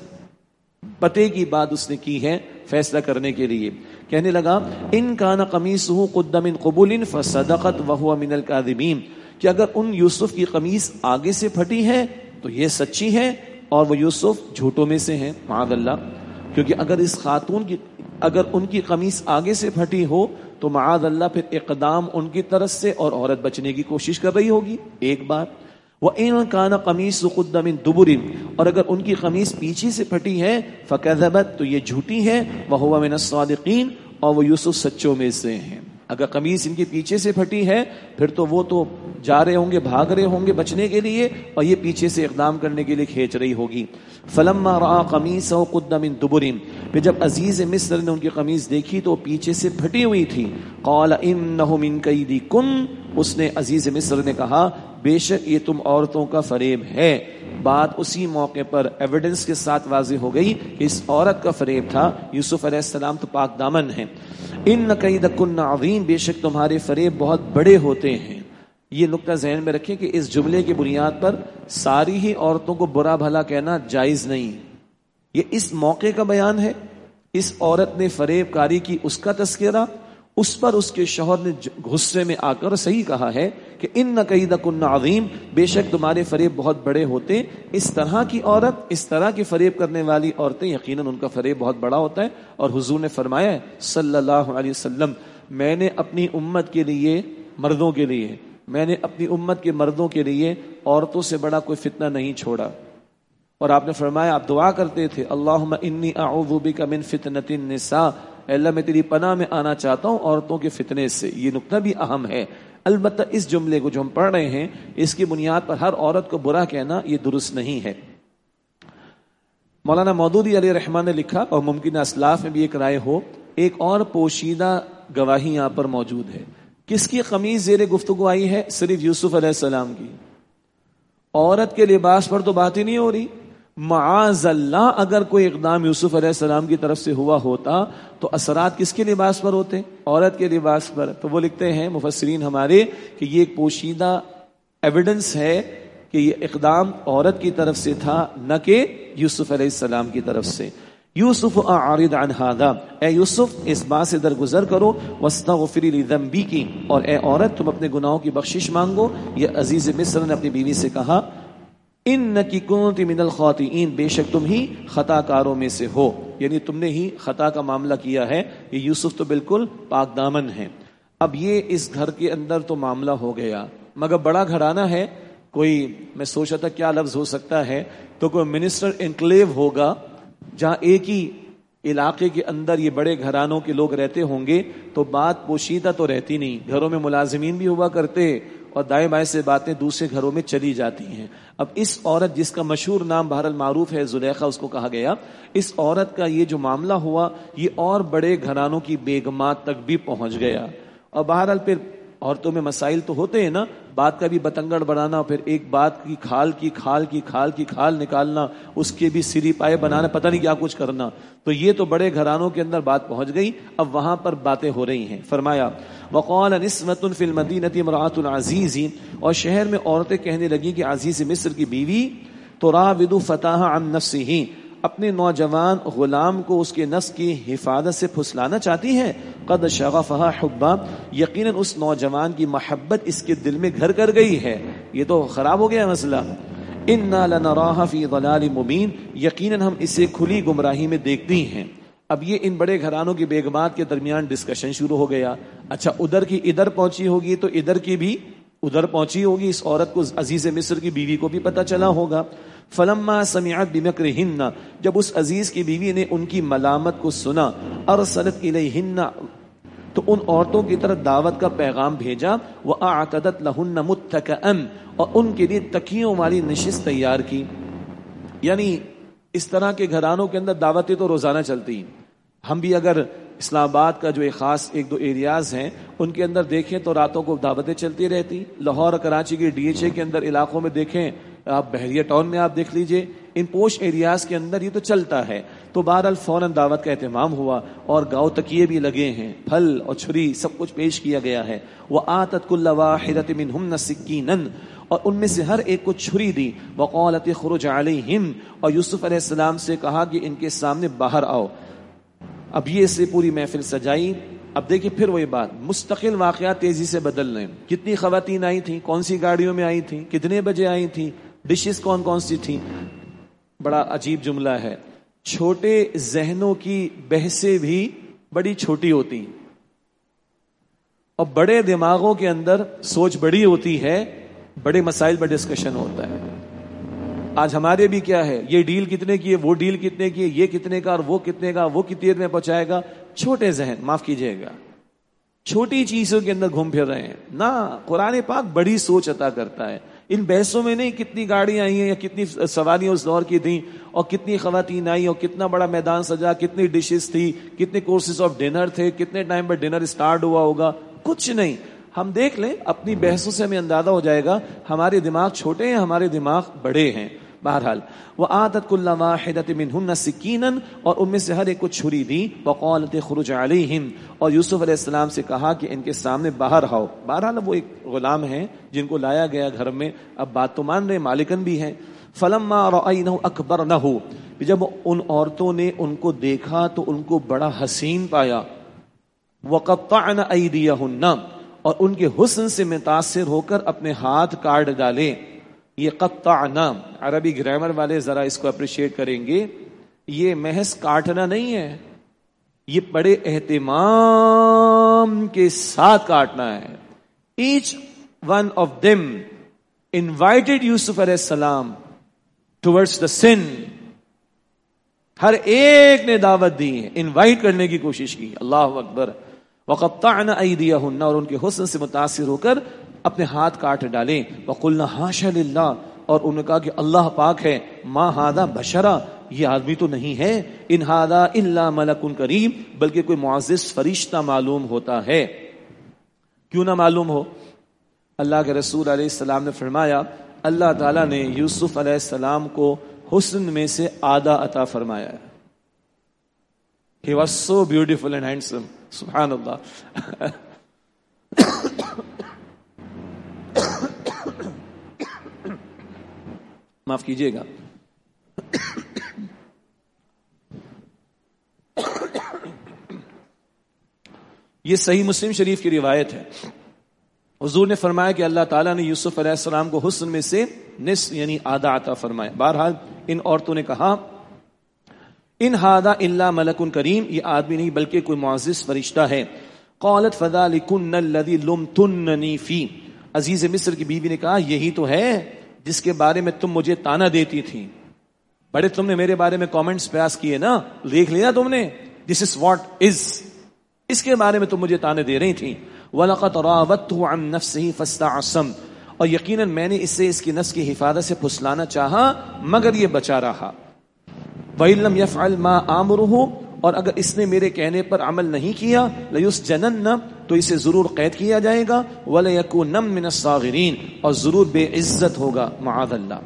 پتے کی بات اس نے کی ہے فیصلہ کرنے کے لیے. کہنے لگا ان کان قمیصہ قد من قبول فصدقت وهو من الكاذبین، کہ اگر ان یوسف کی قمیص آگے سے پھٹی ہے تو یہ سچی ہے اور وہ یوسف جھوٹوں میں سے ہیں معاذ اللہ. کیونکہ اگر اس خاتون کی اگر ان کی قمیص آگے سے پھٹی ہو تو معاذ اللہ پھر اقدام ان کی طرف سے اور عورت بچنے کی کوشش کر رہی ہوگی. ایک بات. وَإِن كَانَ قَمِيصُ قُدَّ مِن دُبُرٍ، اور اگر ان کی قمیص پیچھے سے پھٹی ہے فَكَذَبَتْ، تو یہ جھوٹی ہے. وَهُوَ مِنَ الصَّادِقِينَ، اور وہ یوسف سچوں میں سے ہیں. اگر قمیص ان کے پیچھے سے پھٹی ہے پھر تو وہ تو جا رہے ہوں گے، بھاگ رہے ہوں گے بچنے کے لیے، اور یہ پیچھے سے اقدام کرنے کے لیے کھینچ رہی ہوگی. فَلَمَّا رَأَى قَمِيصَهُ قُدَّ مِن دُبُرٍ، پھر جب عزیز مصر نے ان کی قمیص دیکھی تو پیچھے سے پھٹی ہوئی تھی. قَالَ إِنَّهُ مِن كَيْدِكُنَّ، اس نے عزیز مصر نے کہا بے شک یہ تم عورتوں کا فریب ہے. بات اسی موقع پر ایویڈنس کے ساتھ واضح ہو گئی کہ اس عورت کا فریب تھا. یوسف علیہ السلام تو پاک دامن ہیں. ان کیدکن عظیم، بے شک تمہارے فریب بہت بڑے ہوتے ہیں. یہ نقطہ ذہن میں رکھیں کہ اس جملے کی بنیاد پر ساری ہی عورتوں کو برا بھلا کہنا جائز نہیں. یہ اس موقع کا بیان ہے. اس عورت نے فریب کاری کی، اس کا تذکرہ. اس پر اس کے شوہر نے غصے میں آ کر صحیح کہا ہے کہ ان کیدکن عظیم، بے شک تمہارے فریب بہت بڑے ہوتے. اس طرح کی عورت، اس طرح کی فریب کرنے والی عورتیں، یقیناً ان کا فریب بہت بڑا ہوتا ہے. اور حضور نے فرمایا صلی اللہ علیہ وسلم، میں نے اپنی امت کے لیے، مردوں کے لیے، میں نے اپنی امت کے مردوں کے لیے عورتوں سے بڑا کوئی فتنہ نہیں چھوڑا. اور آپ نے فرمایا، آپ دعا کرتے تھے اللہم انی اعوذ بک من فتنۃ النساء، اے اللہ میں تیری پناہ میں آنا چاہتا ہوں عورتوں کے فتنے سے. یہ نقطہ بھی اہم ہے. البتہ اس جملے کو جو ہم پڑھ رہے ہیں اس کی بنیاد پر ہر عورت کو برا کہنا یہ درست نہیں ہے. مولانا مودودی علیہ رحمٰن نے لکھا، اور ممکن اسلاف میں بھی ایک رائے ہو، ایک اور پوشیدہ گواہی یہاں پر موجود ہے. کس کی قمیص زیر گفتگو آئی ہے؟ صرف یوسف علیہ السلام کی. عورت کے لباس پر تو بات ہی نہیں ہو رہی. معاذ اللہ اگر کوئی اقدام یوسف علیہ السلام کی طرف سے ہوا ہوتا تو اثرات کس کے لباس پر ہوتے؟ عورت کے لباس پر. تو وہ لکھتے ہیں مفسرین ہمارے کہ یہ ایک پوشیدہ ایویڈنس ہے کہ یہ اقدام عورت کی طرف سے تھا نہ کہ یوسف علیہ السلام کی طرف سے. یوسف اعرض عن هذا، اے یوسف اس بات سے درگزر کرو. واستغفری لذنبک، اور اے عورت تم اپنے گناہوں کی بخشش مانگو. یہ عزیز مصر نے اپنی بیوی سے کہا انکی کنت من الخاطئین، بے شک تم ہی خطا کاروں میں سے ہو، یعنی تم نے ہی خطا کا معاملہ کیا ہے. یہ یوسف تو بالکل پاک دامن ہے. اب یہ اس گھر کے اندر تو معاملہ ہو گیا، مگر بڑا گھرانہ ہے. کوئی میں سوچا تھا کیا لفظ ہو سکتا ہے، تو کوئی منسٹر انکلیو ہوگا جہاں ایک ہی علاقے کے اندر یہ بڑے گھرانوں کے لوگ رہتے ہوں گے، تو بات پوشیدہ تو رہتی نہیں. گھروں میں ملازمین بھی ہوا کرتے اور دائیں بائیں سے باتیں دوسرے گھروں میں چلی جاتی ہیں. اب اس عورت جس کا مشہور نام بہرحال معروف ہے زلیخا اس کو کہا گیا، اس عورت کا یہ جو معاملہ ہوا یہ اور بڑے گھرانوں کی بیگمات تک بھی پہنچ گیا. اور بہرحال پھر عورتوں میں مسائل تو ہوتے ہیں نا، بات کا بھی بتنگڑ بڑھانا، پھر ایک بات کی کھال نکالنا، اس کے بھی سری پائے بنانا، پتہ نہیں کیا کچھ کرنا. تو یہ تو بڑے گھرانوں کے اندر بات پہنچ گئی. اب وہاں پر باتیں ہو رہی ہیں. فرمایا وقال نسوۃ فی المدینۃ امرأۃ العزیز، اور شہر میں عورتیں کہنے لگی کہ عزیز مصر کی بیوی تراود فتاها عن نفسه، اپنے نوجوان غلام کو اس کے نفس کی حفاظت سے پھسلانا چاہتی ہے. قد شغفها حبا، یقیناً اس نوجوان کی محبت اس کے دل میں گھر کر گئی ہے. یہ تو خراب ہو گیا مسئلہ. انا لنراها فی ضلال مبین، یقیناً ہم اسے کھلی گمراہی میں دیکھتی ہیں. اب یہ ان بڑے گھرانوں کی بیگمات کے درمیان ڈسکشن شروع ہو گیا. اچھا ادھر کی ادھر پہنچی ہوگی تو ادھر کی بھی ادھر پہنچی ہوگی. اس عورت کو عزیز مصر کی بیوی کو بھی پتہ چلا ہوگا. فلما سمعت بمکرہن، جب اس عزیز کی بیوی نے ان کی ملامت کو سنا، ارسلت الیہن، تو ان عورتوں کی طرف دعوت کا پیغام بھیجا. واعتدت لہن متکئا، اور ان کے لیے تکیوں والی نشست تیار کی. یعنی اس طرح کے گھرانوں کے اندر دعوتیں تو روزانہ چلتی ہیں. ہم بھی اگر اسلام آباد کا جو ایک خاص ایک دو ایریاز ہیں ان کے اندر دیکھیں تو راتوں کو دعوتیں چلتی رہتی. لاہور کراچی کے ڈی ایچ اے کے اندر علاقوں میں دیکھیں، آپ بحریہ ٹاؤن میں آپ دیکھ لیجئے، ان پوش ایریاز کے اندر یہ تو چلتا ہے. تو بہرحال فوراً دعوت کا اہتمام ہوا اور گاؤں تکیے بھی لگے ہیں، پھل اور چھری سب کچھ پیش کیا گیا ہے. وآتت کل واحدۃ منہن سکینا، اور ان میں سے ہر ایک کو چھری دی. وقالت اخرج علیہم، اور یوسف علیہ السلام سے کہا کہ ان کے سامنے باہر آؤ. اب یہ سے پوری محفل سجائی. اب دیکھیں پھر وہی بات، مستقل واقعات تیزی سے بدل رہے ہیں. کتنی خواتین آئی تھیں، کون سی گاڑیوں میں آئی تھیں، کتنے بجے آئی تھیں، ڈشز کون کون سی تھیں. بڑا عجیب جملہ ہے، چھوٹے ذہنوں کی بحثیں بھی بڑی چھوٹی ہوتی ہیں اور بڑے دماغوں کے اندر سوچ بڑی ہوتی ہے، بڑے مسائل پر ڈسکشن ہوتا ہے. آج ہمارے بھی کیا ہے، یہ ڈیل کتنے کی ہے، وہ ڈیل کتنے کی ہے، یہ کتنے کا اور وہ کتنے کا، وہ کتنی دیر میں پہنچائے گا. چھوٹے ذہن، معاف کیجئے گا، چھوٹی چیزوں کے اندر گھوم پھر رہے ہیں. نہ قرآن پاک بڑی سوچ عطا کرتا ہے. ان بحثوں میں نہیں کتنی گاڑیاں آئی ہیں یا کتنی سواریاں اس دور کی تھیں اور کتنی خواتین آئی اور کتنا بڑا میدان سجا، کتنی ڈشز تھی، کتنے کورسز آف ڈنر تھے، کتنے ٹائم پر ڈنر اسٹارٹ ہوا ہوگا، کچھ نہیں. ہم دیکھ لیں اپنی بحثوں سے ہمیں اندازہ ہو جائے گا ہمارے دماغ چھوٹے ہیں، ہمارے دماغ بڑے ہیں. بہرحال وآتت کل واحدۃ منہن سکینا، اور ان میں سے ہر ایک کو چھری دی. وقالت اخرج علیہم، اور یوسف علیہ السلام سے کہا کہ ان کے سامنے باہر آؤ. بہرحال وہ ایک غلام ہیں جن کو لایا گیا گھر میں، اب بات تو مان رہے، مالکن بھی ہیں. فلما رأینہ اکبرنہ، جب ان عورتوں نے ان کو دیکھا تو ان کو بڑا حسین پایا. وقطعن ایدیہن، اور ان کے حسن سے متاثر ہو کر اپنے ہاتھ کاٹ ڈالے. یہ قطعنا، عربی گرامر والے ذرا اس کو اپریشیٹ کریں گے، یہ محض کاٹنا نہیں ہے، یہ بڑے اہتمام کے ساتھ کاٹنا ہے. Each one of them invited Yusuf علیہ السلام ٹورڈز دا سن. ہر ایک نے دعوت دی ہے، انوائٹ کرنے کی کوشش کی. اللہ اکبر. وقطعنا ایدیہن، اور ان کے حسن سے متاثر ہو کر اپنے ہاتھ کاٹ ڈالیں. وقلنا حاشا للہ، اور انہوں نے کہا کہ اللہ پاک ہے. ما ھذا بشرا، یہ آدمی تو نہیں ہے، ان ھذا الا ملک کریم، بلکہ کوئی معزز فرشتہ معلوم ہوتا ہے۔ کیوں نہ معلوم ہو؟ اللہ کے رسول علیہ السلام نے فرمایا اللہ تعالیٰ نے یوسف علیہ السلام کو حسن میں سے آدھا عطا فرمایا ہے۔ He was so beautiful and handsome. سبحان اللہ۔ معاف کیجیے گا، یہ صحیح مسلم شریف کی روایت ہے۔ حضور نے فرمایا کہ اللہ تعالیٰ نے یوسف علیہ السلام کو حسن میں سے نصف یعنی آدھا عطا فرمایا۔ بہرحال ان عورتوں نے کہا ان ھذا الا ملک کریم، یہ آدمی نہیں بلکہ کوئی معزز فرشتہ ہے۔ قالت فذلکن الذی لمتننی فی، عزیز مصر کی بیوی نے کہا یہی تو ہے جس کے بارے میں تم مجھے تانا دیتی تھی، بڑے تم نے میرے بارے میں کامنٹس پیاس کیے نا، دیکھ لیا تم نے، دس از واٹ از، اس کے بارے میں تم مجھے تانے دے رہی تھی۔ وَلَقَدْ رَاوَدتُّهُ عَن نَفْسِهِ فَاسْتَعْصَمَ، اور یقیناً میں نے اسے اس کی نفس کی حفاظت سے پھسلانا چاہا مگر یہ بچا رہا۔ وَإِن لَّمْ يَفْعَلْ مَا آمُرُهُ، اور اگر اس نے میرے کہنے پر عمل نہیں کیا، لَيُسْجَنَنَّ، تو اسے ضرور قید کیا جائے گا، وَلَيَكُونَ مِنَ الصَّاغِرِينَ، اور ضرور بے عزت ہوگا، معاذ اللہ۔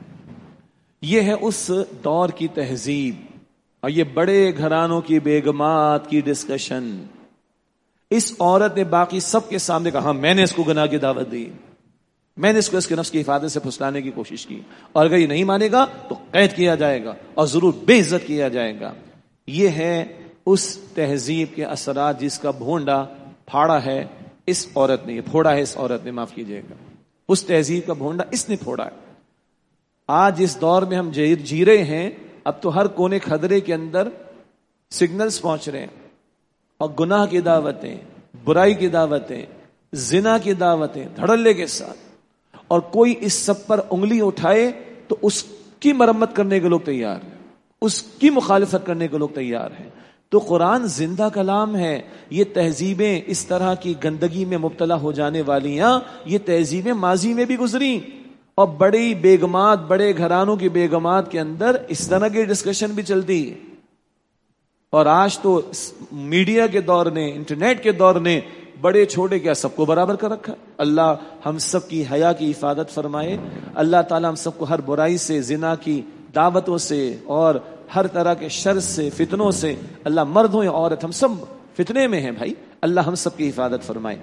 یہ ہے اس دور کی تہذیب، اور یہ بڑے گھرانوں کی بیگمات کی ڈسکشن۔ اس عورت نے باقی سب کے سامنے کہا میں نے اس کو گناہ کی دعوت دی، میں نے اس کو اس کے نفس کی حفاظت سے پھسلانے کی کوشش کی، اور اگر یہ نہیں مانے گا تو قید کیا جائے گا اور ضرور بے عزت کیا جائے گا۔ یہ ہے اس تہذیب کے اثرات جس کا بھونڈا پھاڑا ہے اس عورت نے، یہ پھوڑا ہے اس عورت نے، معاف کیجیے گا، اس تہذیب کا بھونڈا اس نے پھوڑا ہے۔ آج اس دور میں ہم جی رہے ہیں، اب تو ہر کونے خدرے کے اندر سگنلز پہنچ رہے ہیں، اور گناہ کی دعوتیں، برائی کی دعوتیں، زنا کی دعوتیں دھڑلے کے ساتھ، اور کوئی اس سب پر انگلی اٹھائے تو اس کی مرمت کرنے کے لوگ تیار ہیں، اس کی مخالفت کرنے کے لوگ تیار ہیں۔ تو قرآن زندہ کلام ہے۔ یہ تہذیبیں اس طرح کی گندگی میں مبتلا ہو جانے والیاں، یہ تہذیبیں ماضی میں بھی گزری، اور بڑی بیگمات، بڑے گھرانوں کی بیگمات کے اندر اس طرح کی ڈسکشن بھی چلتی ہے۔ اور آج تو میڈیا کے دور نے، انٹرنیٹ کے دور نے بڑے چھوٹے کیا سب کو برابر کر رکھا۔ اللہ ہم سب کی حیا کی حفاظت فرمائے، اللہ تعالیٰ ہم سب کو ہر برائی سے، زنا کی دعوتوں سے اور ہر طرح کے شر سے، فتنوں سے، اللہ مرد ہو یا عورت ہم سب فتنے میں ہیں بھائی، اللہ ہم سب کی حفاظت فرمائے۔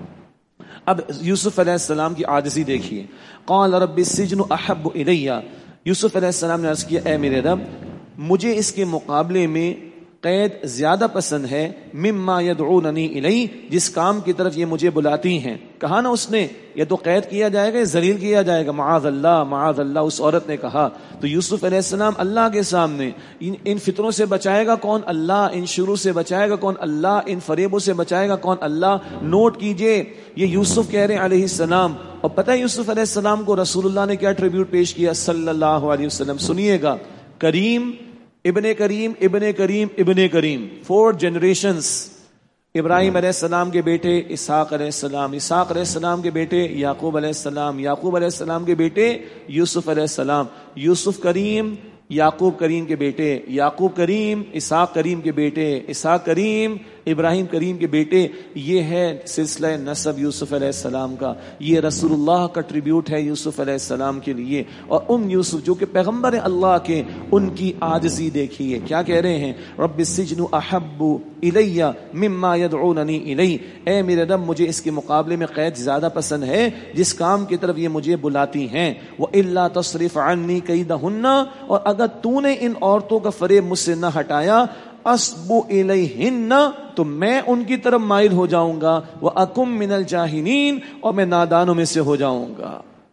اب یوسف علیہ السلام کی عاجزی دیکھیے۔ قال رب السجن احب الی، یوسف علیہ السلام نے عرض کیا اے میرے رب، مجھے اس کے مقابلے میں قید زیادہ پسند ہے، مما یدعوننی الی، جس کام کی طرف یہ مجھے بلاتی ہیں۔ کہا نا اس نے یہ تو قید کیا جائے گا، ذلیل کیا جائے گا، معاذ اللہ معاذ اللہ، اس عورت نے کہا۔ تو یوسف علیہ السلام اللہ کے سامنے ان فتنوں سے بچائے گا کون؟ اللہ۔ ان شروع سے بچائے گا کون؟ اللہ۔ ان فریبوں سے بچائے گا کون؟ اللہ۔ نوٹ کیجئے یہ یوسف کہہ رہے ہیں علیہ السلام، اور پتہ ہے یوسف علیہ السلام کو رسول اللہ نے کیا ٹریبیوٹ پیش کیا صلی اللہ علیہ وسلم؟ سنیے گا، کریم، ابن کریم، ابن کریم، ابن کریم، 4 جنریشنز۔ ابراہیم علیہ السلام کے بیٹے اسحاق علیہ السلام، اسحاق علیہ السلام کے بیٹے یعقوب علیہ السلام، یعقوب علیہ السلام کے بیٹے یوسف علیہ السلام، یوسف کریم، یعقوب کریم کے بیٹے، یعقوب کریم، اسحاق کریم کے بیٹے، اسحاق کریم، ابراہیم کریم کے بیٹے۔ یہ ہے سلسلہ نسب یوسف علیہ السلام کا، یہ رسول اللہ کا ٹریبیوٹ ہے یوسف علیہ السلام کے لیے۔ اور یوسف جو کہ پیغمبر ہیں اللہ کے، ان کی عاجزی دیکھیے، کیا کہہ رہے ہیں؟ رب السجن احب الی مما یدعوننی الی، اے میرے رب مجھے اس کے مقابلے میں قید زیادہ پسند ہے جس کام کی طرف یہ مجھے بلاتی ہیں۔ وَإِلَّا تَصْرِفْ عَنِّي كَيْدَهُنَّ، اور اگر تو نے ان عورتوں کا فریب مجھ سے نہ ہٹایا، اصبو الیہن، تو میں ان کی طرف مائل ہو جاؤں گا، وَأَكُمْ مِنَ الْجَاهِلِينَ، اور میں نادانوں میں سے ہو جاؤں گا۔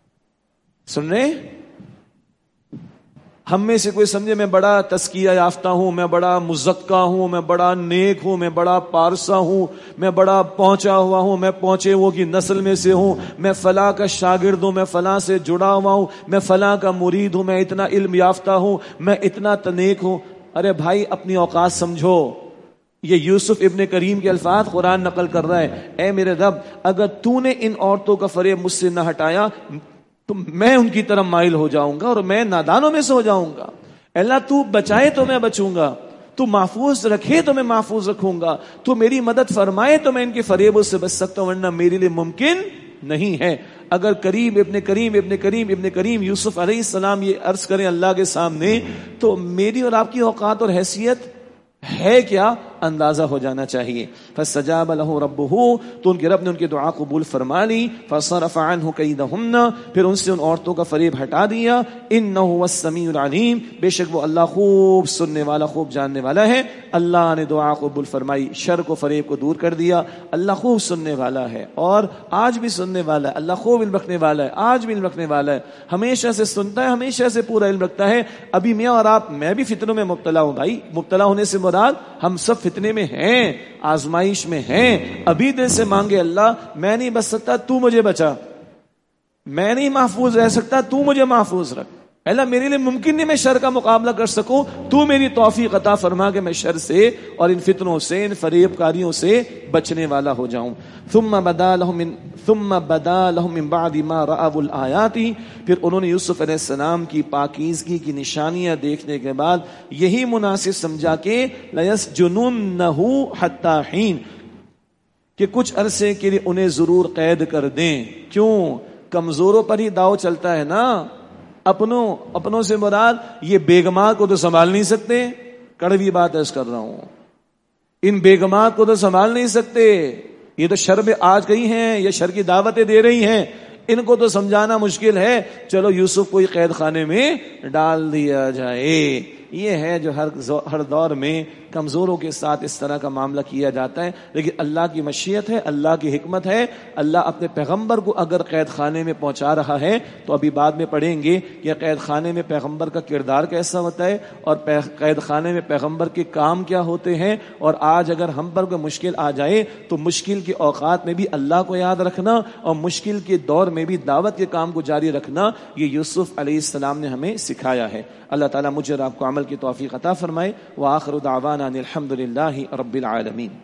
سن رہے؟ ہم میں سے کوئی سمجھے میں بڑا تزکیہ یافتہ ہوں، میں بڑا مزکا ہوں، میں بڑا نیک ہوں، میں بڑا پارسا ہوں، میں بڑا پہنچا ہوا ہوں، میں پہنچے ہو کی نسل میں سے ہوں، میں فلاں کا شاگرد ہوں، میں فلاں سے جڑا ہوا ہوں، میں فلاں کا مرید ہوں، میں اتنا علم یافتہ ہوں، میں اتنا نیک ہوں۔ ارے بھائی اپنی اوقات سمجھو۔ یہ یوسف ابن کریم کے الفاظ قرآن نقل کر رہا ہے، اے میرے رب اگر تو نے ان عورتوں کا فریب مجھ سے نہ ہٹایا تو میں ان کی طرف مائل ہو جاؤں گا اور میں نادانوں میں سے ہو جاؤں گا۔ اللہ تو بچائے تو میں بچوں گا، تو محفوظ رکھے تو میں محفوظ رکھوں گا، تو میری مدد فرمائے تو میں ان کے فریبوں سے بچ سکتا ہوں، ورنہ میرے لیے ممکن نہیں ہے۔ اگر ابن کریم یوسف علیہ السلام یہ عرض کریں اللہ کے سامنے، تو میری اور آپ کی اوقات اور حیثیت ہے کیا اندازہ ہو جانا چاہیے۔ فاستجاب له ربه، تو ان کے رب نے ان کی دعا قبول فرما لی۔ فصرف عنه كيدهن، پھر ان سے ان عورتوں کا فریب ہٹا دیا۔ انه هو السميع العليم، بے شک وہ اللہ خوب سننے والا خوب جاننے والا ہے۔ اللہ نے دعا قبول فرمائی، شر کو فریب کو دور کر دیا۔ اللہ خوب سننے والا ہے اور آج بھی سننے والا ہے، اللہ خوب علم رکھنے والا ہے، آج بھی علم رکھنے والا ہے، ہمیشہ سے سنتا ہے، ہمیشہ سے پورا علم رکھتا ہے۔ ابھی میں اور آپ، میں بھی فتنوں میں مبتلا ہوں بھائی، مبتلا ہونے سے مراد ہم سب فتنے میں ہیں، آزمائش میں ہیں۔ ابھی دل سے مانگے اللہ میں نہیں بچ سکتا تو مجھے بچا، میں نہیں محفوظ رہ سکتا تو مجھے محفوظ رکھ، اللہ میرے لیے ممکن نہیں میں شر کا مقابلہ کر سکوں، تو میری توفیق عطا فرما کہ میں شر سے اور ان فتنوں سے، ان فریب کاریوں سے بچنے والا ہو جاؤں۔ ثم بدا لهم من بعد ما رأوا الآیات، پھر انہوں نے یوسف علیہ السلام کی پاکیزگی کی نشانیاں دیکھنے کے بعد یہی مناسب سمجھا کہ لَيَسْجُنُنَّهُ حَتَّى حِينٍ، کہ کچھ عرصے کے لیے انہیں ضرور قید کر دیں۔ کیوں؟ کمزوروں پر ہی داؤ چلتا ہے نا، اپنوں سے مراد یہ بیگمات کو تو سنبھال نہیں سکتے، کڑوی بات عرض کر رہا ہوں، ان بیگمات کو تو سنبھال نہیں سکتے، یہ تو شر میں آج گئی ہیں، یہ شر کی دعوتیں دے رہی ہیں، ان کو تو سمجھانا مشکل ہے، چلو یوسف کو قید خانے میں ڈال دیا جائے۔ یہ ہے جو ہر دور میں کمزوروں کے ساتھ اس طرح کا معاملہ کیا جاتا ہے، لیکن اللہ کی مشیت ہے، اللہ کی حکمت ہے۔ اللہ اپنے پیغمبر کو اگر قید خانے میں پہنچا رہا ہے تو ابھی بعد میں پڑھیں گے کہ قید خانے میں پیغمبر کا کردار کیسا ہوتا ہے اور قید خانے میں پیغمبر کے کام کیا ہوتے ہیں۔ اور آج اگر ہم پر کوئی مشکل آ جائے تو مشکل کے اوقات میں بھی اللہ کو یاد رکھنا اور مشکل کے دور میں بھی دعوت کے کام کو جاری رکھنا، یہ یوسف علیہ السلام نے ہمیں سکھایا ہے۔ اللہ تعالیٰ مجھے اور آپ کو عمل کی توفیق عطا فرمائے۔ وآخر دعوانا ان الحمد للہ رب العالمین۔